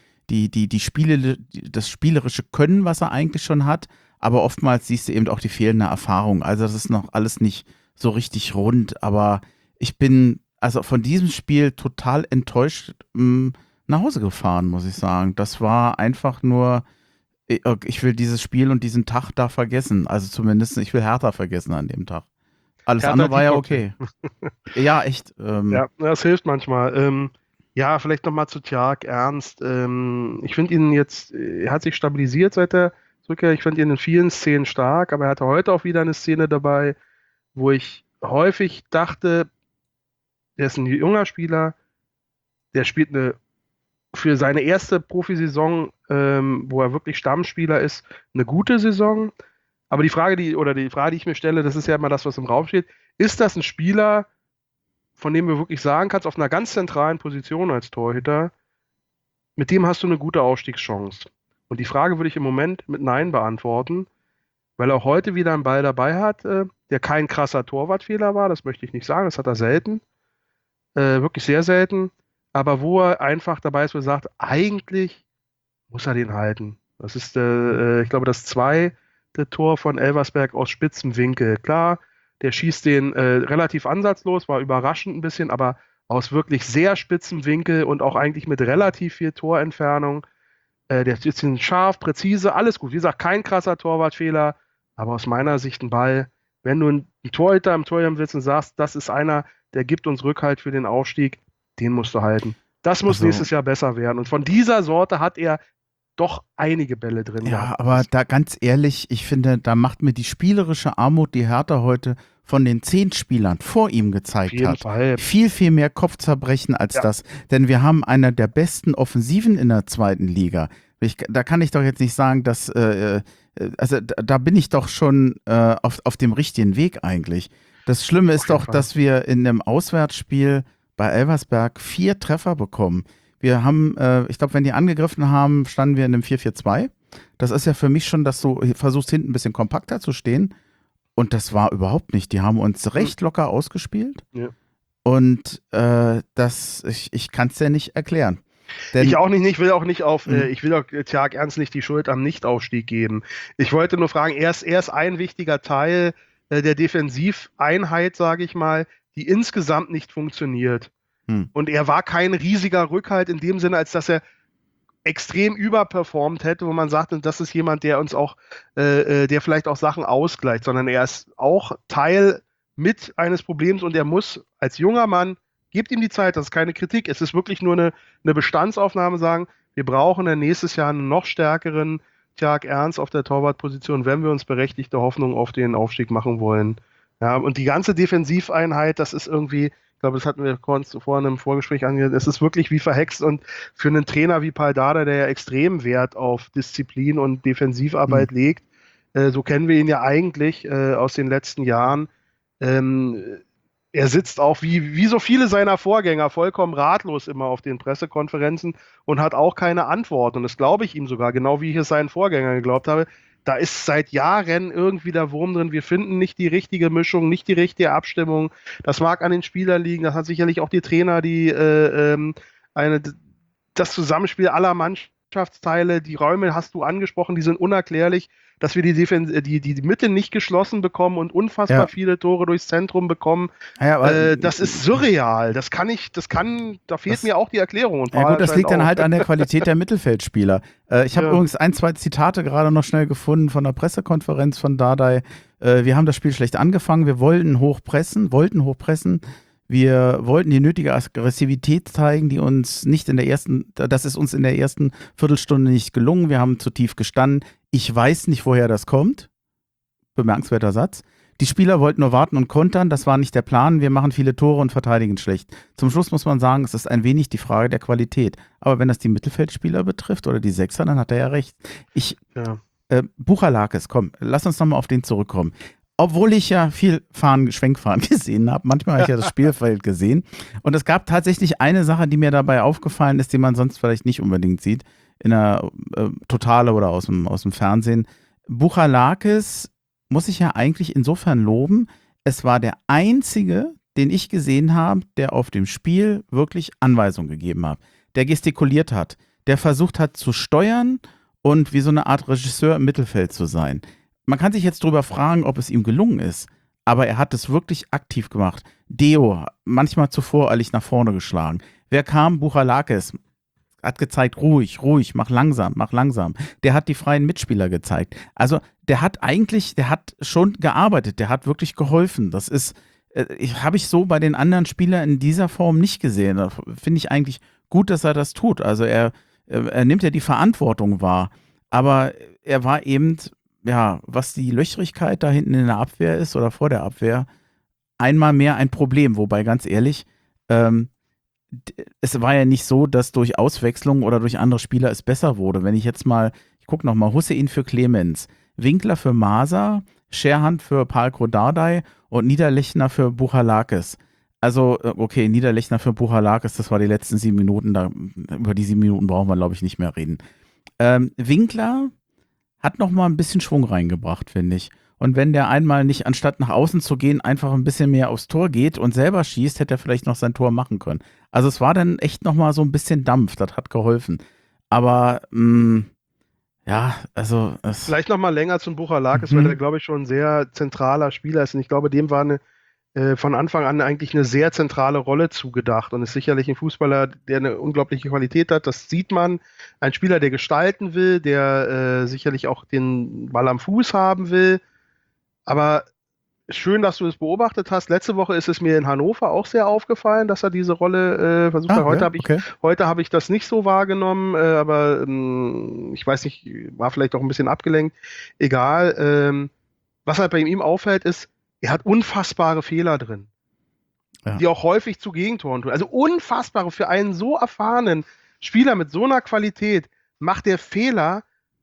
das spielerische Können, was er eigentlich schon hat, aber oftmals siehst du eben auch die fehlende Erfahrung. Also das ist noch alles nicht so richtig rund, aber ich bin also von diesem Spiel total enttäuscht nach Hause gefahren, muss ich sagen. Das war einfach nur, ich will dieses Spiel und diesen Tag da vergessen. Also zumindest, ich will Hertha vergessen an dem Tag. Alles Hertha andere war ja okay. Ja, echt. Ja, das hilft manchmal. Ja, vielleicht nochmal zu Tjark, Ernst. Ich finde ihn jetzt, er hat sich stabilisiert seit der Rückkehr. Ich finde ihn in vielen Szenen stark, aber er hatte heute auch wieder eine Szene dabei, wo ich häufig dachte, der ist ein junger Spieler, der spielt für seine erste Profisaison, wo er wirklich Stammspieler ist, eine gute Saison. Aber die Frage, die ich mir stelle, das ist ja immer das, was im Raum steht, ist das ein Spieler, von dem du wirklich sagen kannst, auf einer ganz zentralen Position als Torhüter, mit dem hast du eine gute Aufstiegschance? Und die Frage würde ich im Moment mit Nein beantworten, weil er auch heute wieder einen Ball dabei hat, der kein krasser Torwartfehler war, das möchte ich nicht sagen, das hat er selten, wirklich sehr selten, aber wo er einfach dabei ist, wo er sagt, eigentlich muss er den halten. Das ist, ich glaube, das zweite Tor von Elversberg aus spitzem Winkel. Klar, der schießt den relativ ansatzlos, war überraschend ein bisschen, aber aus wirklich sehr spitzem Winkel und auch eigentlich mit relativ viel Torentfernung. Der ist scharf, präzise, alles gut. Wie gesagt, kein krasser Torwartfehler, aber aus meiner Sicht ein Ball. Wenn du einen Torhüter im Tor haben willst und sagst, das ist einer, der gibt uns Rückhalt für den Aufstieg, den musst du halten. Das muss nächstes Jahr besser werden. Und von dieser Sorte hat er doch einige Bälle drin. Ja, aber da ganz ehrlich, ich finde, da macht mir die spielerische Armut, die Hertha heute von den 10 Spielern vor ihm gezeigt hat, viel, viel mehr Kopfzerbrechen als das. Denn wir haben eine der besten Offensiven in der zweiten Liga. Da kann ich doch jetzt nicht sagen, dass, also da bin ich doch schon auf dem richtigen Weg eigentlich. Das Schlimme ist doch, dass wir in einem Auswärtsspiel bei Elversberg 4 Treffer bekommen. Wir haben, ich glaube, wenn die angegriffen haben, standen wir in einem 4-4-2. Das ist ja für mich schon, dass du versuchst, hinten ein bisschen kompakter zu stehen. Und das war überhaupt nicht. Die haben uns recht locker ausgespielt. Ja. Und ich kann es ja nicht erklären. Denn ich auch nicht, ich will auch Tjag Ernst nicht die Schuld am Nichtaufstieg geben. Ich wollte nur fragen, er ist ein wichtiger Teil der Defensiveinheit, sage ich mal, die insgesamt nicht funktioniert. Und er war kein riesiger Rückhalt in dem Sinne, als dass er extrem überperformt hätte, wo man sagt, das ist jemand, der uns auch, der vielleicht auch Sachen ausgleicht, sondern er ist auch Teil mit eines Problems und er muss als junger Mann, gebt ihm die Zeit, das ist keine Kritik, es ist wirklich nur eine Bestandsaufnahme, sagen, wir brauchen dann nächstes Jahr einen noch stärkeren Tjag Ernst auf der Torwartposition, wenn wir uns berechtigte Hoffnung auf den Aufstieg machen wollen. Ja, und die ganze Defensiveinheit, das ist irgendwie, ich glaube, das hatten wir vorhin im Vorgespräch angehört, es ist wirklich wie verhext und für einen Trainer wie Pal Dardai, der ja extrem Wert auf Disziplin und Defensivarbeit legt, so kennen wir ihn ja eigentlich aus den letzten Jahren. Er sitzt auch wie so viele seiner Vorgänger vollkommen ratlos immer auf den Pressekonferenzen und hat auch keine Antwort. Und das glaube ich ihm sogar, genau wie ich es seinen Vorgängern geglaubt habe. Da ist seit Jahren irgendwie der Wurm drin. Wir finden nicht die richtige Mischung, nicht die richtige Abstimmung. Das mag an den Spielern liegen. Das hat sicherlich auch die Trainer, die das Zusammenspiel aller Mannschaftsteile, die Räume hast du angesprochen, die sind unerklärlich, dass wir die Mitte nicht geschlossen bekommen und unfassbar viele Tore durchs Zentrum bekommen. Ja, das ist surreal. Da fehlt mir auch die Erklärung. Und ja gut, das liegt dann halt an der Qualität der Mittelfeldspieler. Ich habe übrigens 2 Zitate gerade noch schnell gefunden von der Pressekonferenz von Dardai. Wir haben das Spiel schlecht angefangen, wir wollten hochpressen. Wir wollten die nötige Aggressivität zeigen, das ist uns in der ersten Viertelstunde nicht gelungen. Wir haben zu tief gestanden. Ich weiß nicht, woher das kommt. Bemerkenswerter Satz. Die Spieler wollten nur warten und kontern. Das war nicht der Plan. Wir machen viele Tore und verteidigen schlecht. Zum Schluss muss man sagen, es ist ein wenig die Frage der Qualität. Aber wenn das die Mittelfeldspieler betrifft oder die Sechser, dann hat er ja recht. Buchalakis, komm, lass uns nochmal auf den zurückkommen. Obwohl ich ja viel Schwenkfahren gesehen habe, manchmal habe ich ja das Spielfeld gesehen. Und es gab tatsächlich eine Sache, die mir dabei aufgefallen ist, die man sonst vielleicht nicht unbedingt sieht, in der Totale oder aus dem Fernsehen. Buchalakis muss ich ja eigentlich insofern loben, es war der einzige, den ich gesehen habe, der auf dem Spiel wirklich Anweisungen gegeben hat, der gestikuliert hat, der versucht hat zu steuern und wie so eine Art Regisseur im Mittelfeld zu sein. Man kann sich jetzt drüber fragen, ob es ihm gelungen ist, aber er hat es wirklich aktiv gemacht. Deo, manchmal zu voreilig nach vorne geschlagen. Wer kam? Buchalakis. Hat gezeigt, ruhig, mach langsam. Der hat die freien Mitspieler gezeigt. Also der hat schon gearbeitet, der hat wirklich geholfen. Das habe ich so bei den anderen Spielern in dieser Form nicht gesehen. Da finde ich eigentlich gut, dass er das tut. Also er nimmt ja die Verantwortung wahr. Aber er war eben, ja, was die Löchrigkeit da hinten in der Abwehr ist oder vor der Abwehr, einmal mehr ein Problem. Wobei, ganz ehrlich, es war ja nicht so, dass durch Auswechslung oder durch andere Spieler es besser wurde. Wenn ich jetzt mal, ich gucke nochmal, Hussein für Clemens, Winkler für Masa, Scherhand für Palko Dardai und Niederlechner für Buchalakis. Also, okay, Niederlechner für Buchalakis, das war die letzten 7 Minuten, über die 7 Minuten brauchen wir, glaube ich, nicht mehr reden. Winkler hat nochmal ein bisschen Schwung reingebracht, finde ich. Und wenn der einmal nicht, anstatt nach außen zu gehen, einfach ein bisschen mehr aufs Tor geht und selber schießt, hätte er vielleicht noch sein Tor machen können. Also es war dann echt nochmal so ein bisschen Dampf, das hat geholfen. Aber, ja, also... Vielleicht nochmal länger zum Buchalakis, weil er, glaube ich, schon ein sehr zentraler Spieler ist. Und ich glaube, dem war von Anfang an eigentlich eine sehr zentrale Rolle zugedacht und ist sicherlich ein Fußballer, der eine unglaubliche Qualität hat. Das sieht man. Ein Spieler, der gestalten will, der sicherlich auch den Ball am Fuß haben will. Aber schön, dass du es beobachtet hast. Letzte Woche ist es mir in Hannover auch sehr aufgefallen, dass er diese Rolle versucht hat. Heute habe ich das nicht so wahrgenommen, aber ich weiß nicht, war vielleicht auch ein bisschen abgelenkt. Egal. Was halt bei ihm auffällt, ist, er hat unfassbare Fehler drin, die auch häufig zu Gegentoren tun. Also unfassbare, für einen so erfahrenen Spieler mit so einer Qualität macht der Fehler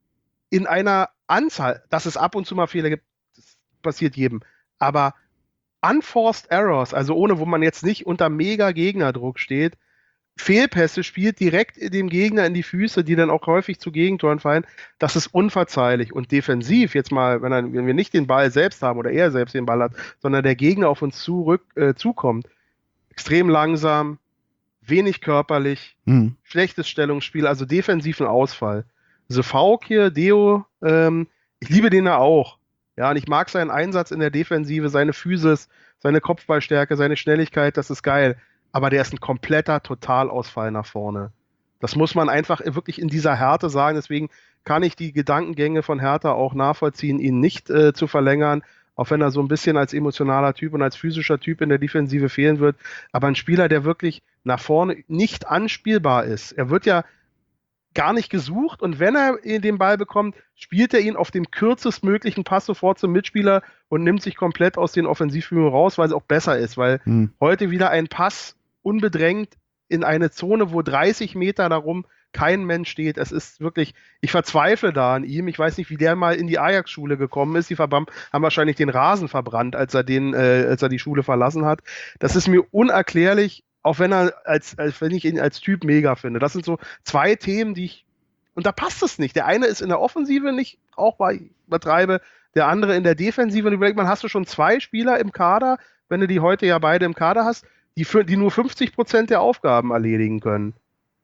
in einer Anzahl, dass es ab und zu mal Fehler gibt, das passiert jedem. Aber unforced errors, also ohne, wo man jetzt nicht unter mega Gegnerdruck steht, Fehlpässe spielt direkt dem Gegner in die Füße, die dann auch häufig zu Gegentoren fallen. Das ist unverzeihlich. Und defensiv, jetzt mal, wenn wir nicht den Ball selbst haben oder er selbst den Ball hat, sondern der Gegner auf uns zukommt, extrem langsam, wenig körperlich, schlechtes Stellungsspiel, also defensiven Ausfall. Also Fauk hier, Deo, ich liebe den ja auch. Ja, und ich mag seinen Einsatz in der Defensive, seine Physis, seine Kopfballstärke, seine Schnelligkeit, das ist geil. Aber der ist ein kompletter Totalausfall nach vorne. Das muss man einfach wirklich in dieser Härte sagen. Deswegen kann ich die Gedankengänge von Hertha auch nachvollziehen, ihn nicht zu verlängern, auch wenn er so ein bisschen als emotionaler Typ und als physischer Typ in der Defensive fehlen wird. Aber ein Spieler, der wirklich nach vorne nicht anspielbar ist. Er wird ja gar nicht gesucht und wenn er den Ball bekommt, spielt er ihn auf dem kürzestmöglichen Pass sofort zum Mitspieler und nimmt sich komplett aus den Offensivführungen raus, weil es auch besser ist, weil heute wieder ein Pass unbedrängt in eine Zone, wo 30 Meter darum kein Mensch steht. Es ist wirklich, ich verzweifle da an ihm. Ich weiß nicht, wie der mal in die Ajax-Schule gekommen ist. Die haben wahrscheinlich den Rasen verbrannt, als er die Schule verlassen hat. Das ist mir unerklärlich, auch wenn wenn ich ihn als Typ mega finde. Das sind so 2 Themen, und da passt es nicht. Der eine ist in der Offensive nicht, auch weil ich übertreibe, der andere in der Defensive. Und überlegt man, hast du schon 2 Spieler im Kader, wenn du die heute ja beide im Kader hast, die nur 50% der Aufgaben erledigen können.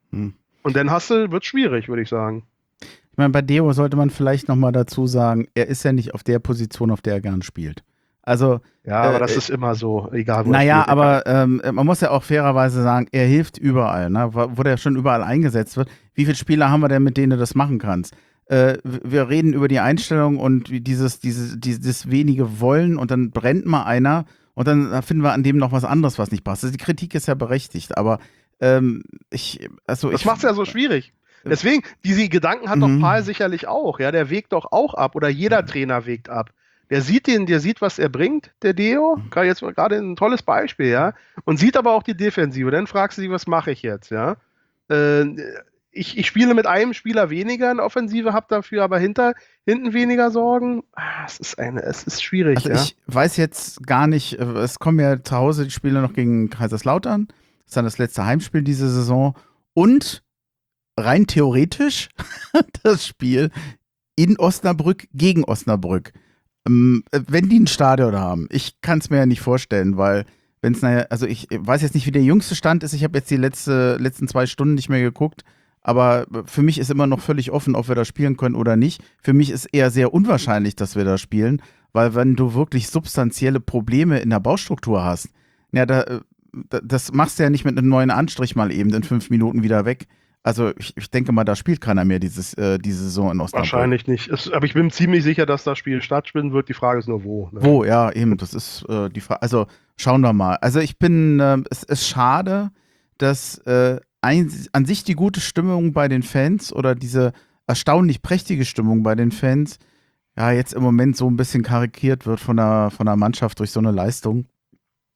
Und dann wird schwierig, würde ich sagen. Ich meine, bei Deo sollte man vielleicht nochmal dazu sagen, er ist ja nicht auf der Position, auf der er gern spielt. Also, ja, aber das ist immer so, egal wo er spielt. Aber man muss ja auch fairerweise sagen, er hilft überall, ne? Wo der schon überall eingesetzt wird. Wie viele Spieler haben wir denn, mit denen du das machen kannst? Wir reden über die Einstellung und dieses wenige Wollen und dann brennt mal einer und dann finden wir an dem noch was anderes, was nicht passt. Also die Kritik ist ja berechtigt, aber das macht es ja so schwierig. Deswegen, diese Gedanken hat doch Paul sicherlich auch, ja, der wägt doch auch ab oder jeder Trainer wägt ab. Der sieht, was er bringt, der Deo, jetzt gerade ein tolles Beispiel, ja, und sieht aber auch die Defensive. Dann fragst du dich, was mache ich jetzt, ja? Ich spiele mit einem Spieler weniger in der Offensive, habe dafür aber hinten weniger Sorgen. Es ist schwierig. Also ich weiß jetzt gar nicht, es kommen ja zu Hause die Spiele noch gegen Kaiserslautern. Das ist dann das letzte Heimspiel diese Saison. Und rein theoretisch das Spiel in Osnabrück gegen Osnabrück. Wenn die ein Stadion haben. Ich kann es mir ja nicht vorstellen, weil ich weiß jetzt nicht, wie der jüngste Stand ist. Ich habe jetzt die letzten 2 Stunden nicht mehr geguckt. Aber für mich ist immer noch völlig offen, ob wir da spielen können oder nicht. Für mich ist eher sehr unwahrscheinlich, dass wir da spielen, weil wenn du wirklich substanzielle Probleme in der Baustruktur hast, ja, das machst du ja nicht mit einem neuen Anstrich mal eben in 5 Minuten wieder weg. Also ich denke mal, da spielt keiner mehr diese Saison in Osnabrück. Wahrscheinlich nicht. Aber ich bin ziemlich sicher, dass das Spiel stattfinden wird. Die Frage ist nur wo. Ne? Wo, ja, eben. Das ist die Frage. Also schauen wir mal. Also es ist schade, dass an sich die gute Stimmung bei den Fans oder diese erstaunlich prächtige Stimmung bei den Fans ja jetzt im Moment so ein bisschen karikiert wird von der Mannschaft durch so eine Leistung.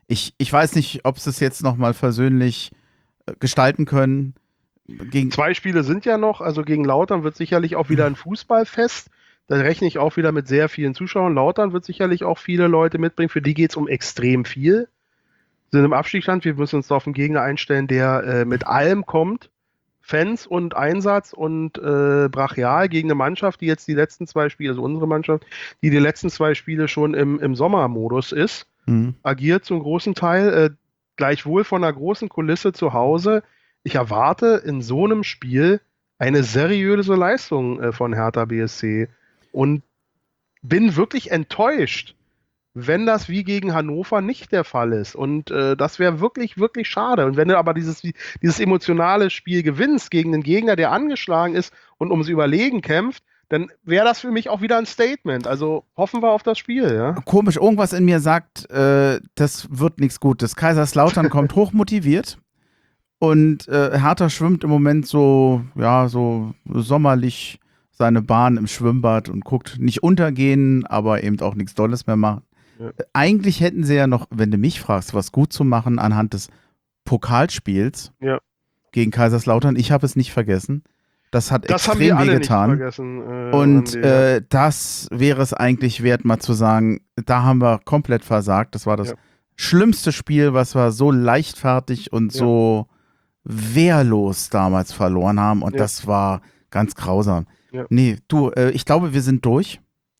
Ich weiß nicht, ob sie es jetzt nochmal versöhnlich gestalten können. 2 Spiele sind ja noch, also gegen Lautern wird sicherlich auch wieder ein Fußballfest. Da rechne ich auch wieder mit sehr vielen Zuschauern. Lautern wird sicherlich auch viele Leute mitbringen. Für die geht es um extrem viel. Wir sind im Abstiegsstand, wir müssen uns da auf einen Gegner einstellen, der mit allem kommt. Fans und Einsatz und brachial gegen eine Mannschaft, die jetzt die letzten 2 Spiele, also unsere Mannschaft, die letzten 2 Spiele schon im Sommermodus ist, agiert zum großen Teil, gleichwohl von einer großen Kulisse zu Hause. Ich erwarte in so einem Spiel eine seriöse Leistung von Hertha BSC und bin wirklich enttäuscht, wenn das wie gegen Hannover nicht der Fall ist. Und das wäre wirklich, wirklich schade. Und wenn du aber dieses emotionale Spiel gewinnst gegen einen Gegner, der angeschlagen ist und ums Überlegen kämpft, dann wäre das für mich auch wieder ein Statement. Also hoffen wir auf das Spiel. Ja? Komisch, irgendwas in mir sagt, das wird nichts Gutes. Kaiserslautern kommt hochmotiviert und Hertha schwimmt im Moment so sommerlich seine Bahn im Schwimmbad und guckt nicht untergehen, aber eben auch nichts Dolles mehr machen. Ja. Eigentlich hätten sie ja noch, wenn du mich fragst, was gut zu machen anhand des Pokalspiels gegen Kaiserslautern. Ich habe es nicht vergessen. Das hat extrem wehgetan. Und das wäre es eigentlich wert, mal zu sagen, da haben wir komplett versagt. Das war das schlimmste Spiel, was wir so leichtfertig und so wehrlos damals verloren haben. Und das war ganz grausam. Ja. Nee, du, ich glaube, wir sind durch.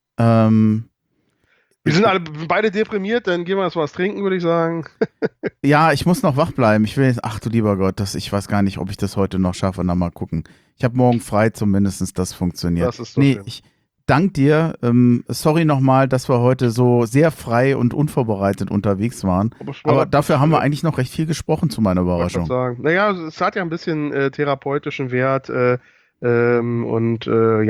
Wir sind alle beide deprimiert, dann gehen wir erst was trinken, würde ich sagen. Ja, ich muss noch wach bleiben. Ich will jetzt, ach du lieber Gott, ich weiß gar nicht, ob ich das heute noch schaffe. Na, mal gucken. Ich habe morgen frei, zumindest das funktioniert. Das ist so schön. Ich danke dir. Sorry nochmal, dass wir heute so sehr frei und unvorbereitet unterwegs waren. Aber dafür haben wir eigentlich noch recht viel gesprochen, zu meiner Überraschung. Ich sagen. Naja, es hat ja ein bisschen therapeutischen Wert. Sonst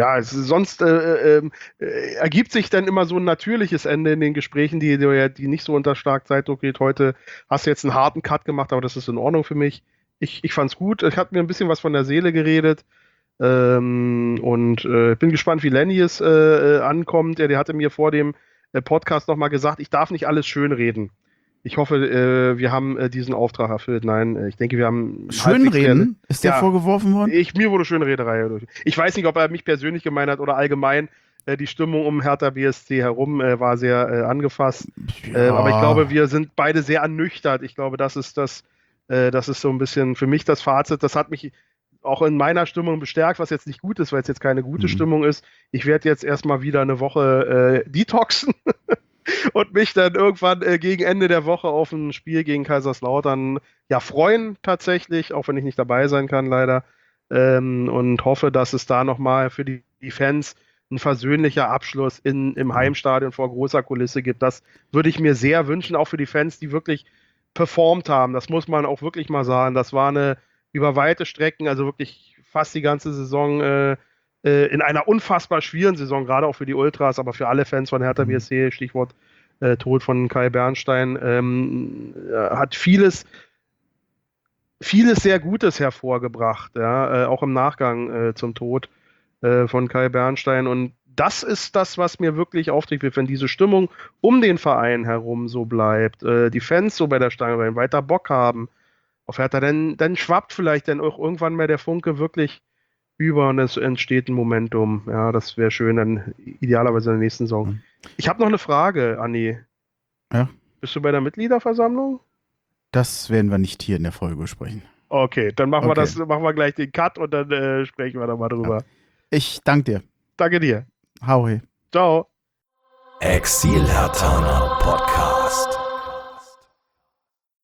ergibt sich dann immer so ein natürliches Ende in den Gesprächen, die nicht so unter stark Zeitdruck geht. Heute hast du jetzt einen harten Cut gemacht, aber das ist in Ordnung für mich. Ich fand's gut. Ich habe mir ein bisschen was von der Seele geredet. Bin gespannt, wie Lenny es ankommt. Der hatte mir vor dem Podcast nochmal gesagt, ich darf nicht alles schönreden. Ich hoffe, wir haben diesen Auftrag erfüllt. Nein, ich denke, wir haben... Schönreden? Ist der vorgeworfen worden? Mir wurde Schönrederei durch. Ich weiß nicht, ob er mich persönlich gemeint hat oder allgemein. Die Stimmung um Hertha BSC herum war sehr angefasst. Aber ich glaube, wir sind beide sehr ernüchtert. Ich glaube, das ist so ein bisschen für mich das Fazit. Das hat mich auch in meiner Stimmung bestärkt, was jetzt nicht gut ist, weil es jetzt keine gute Stimmung ist. Ich werde jetzt erstmal wieder eine Woche detoxen. Und mich dann irgendwann gegen Ende der Woche auf ein Spiel gegen Kaiserslautern freuen tatsächlich, auch wenn ich nicht dabei sein kann leider. Und hoffe, dass es da nochmal für die Fans ein versöhnlicher Abschluss im Heimstadion vor großer Kulisse gibt. Das würde ich mir sehr wünschen, auch für die Fans, die wirklich performt haben. Das muss man auch wirklich mal sagen. Das war eine über weite Strecken, also wirklich fast die ganze Saison in einer unfassbar schwierigen Saison, gerade auch für die Ultras, aber für alle Fans von Hertha BSC, Stichwort Tod von Kai Bernstein, hat vieles sehr Gutes hervorgebracht, auch im Nachgang zum Tod von Kai Bernstein. Und das ist das, was mir wirklich aufträgt, wenn diese Stimmung um den Verein herum so bleibt, die Fans so bei der Stange bleiben, weiter Bock haben auf Hertha, dann schwappt vielleicht dann auch irgendwann mal der Funke wirklich über und es entsteht ein Momentum. Ja, das wäre schön, dann idealerweise in der nächsten Saison. Ich habe noch eine Frage, Anni. Ja? Bist du bei der Mitgliederversammlung? Das werden wir nicht hier in der Folge besprechen. Okay, dann machen wir gleich den Cut und dann sprechen wir da mal drüber. Ja. Ich danke dir. Danke dir. Hau he. Ciao. Exil Hertaner Podcast.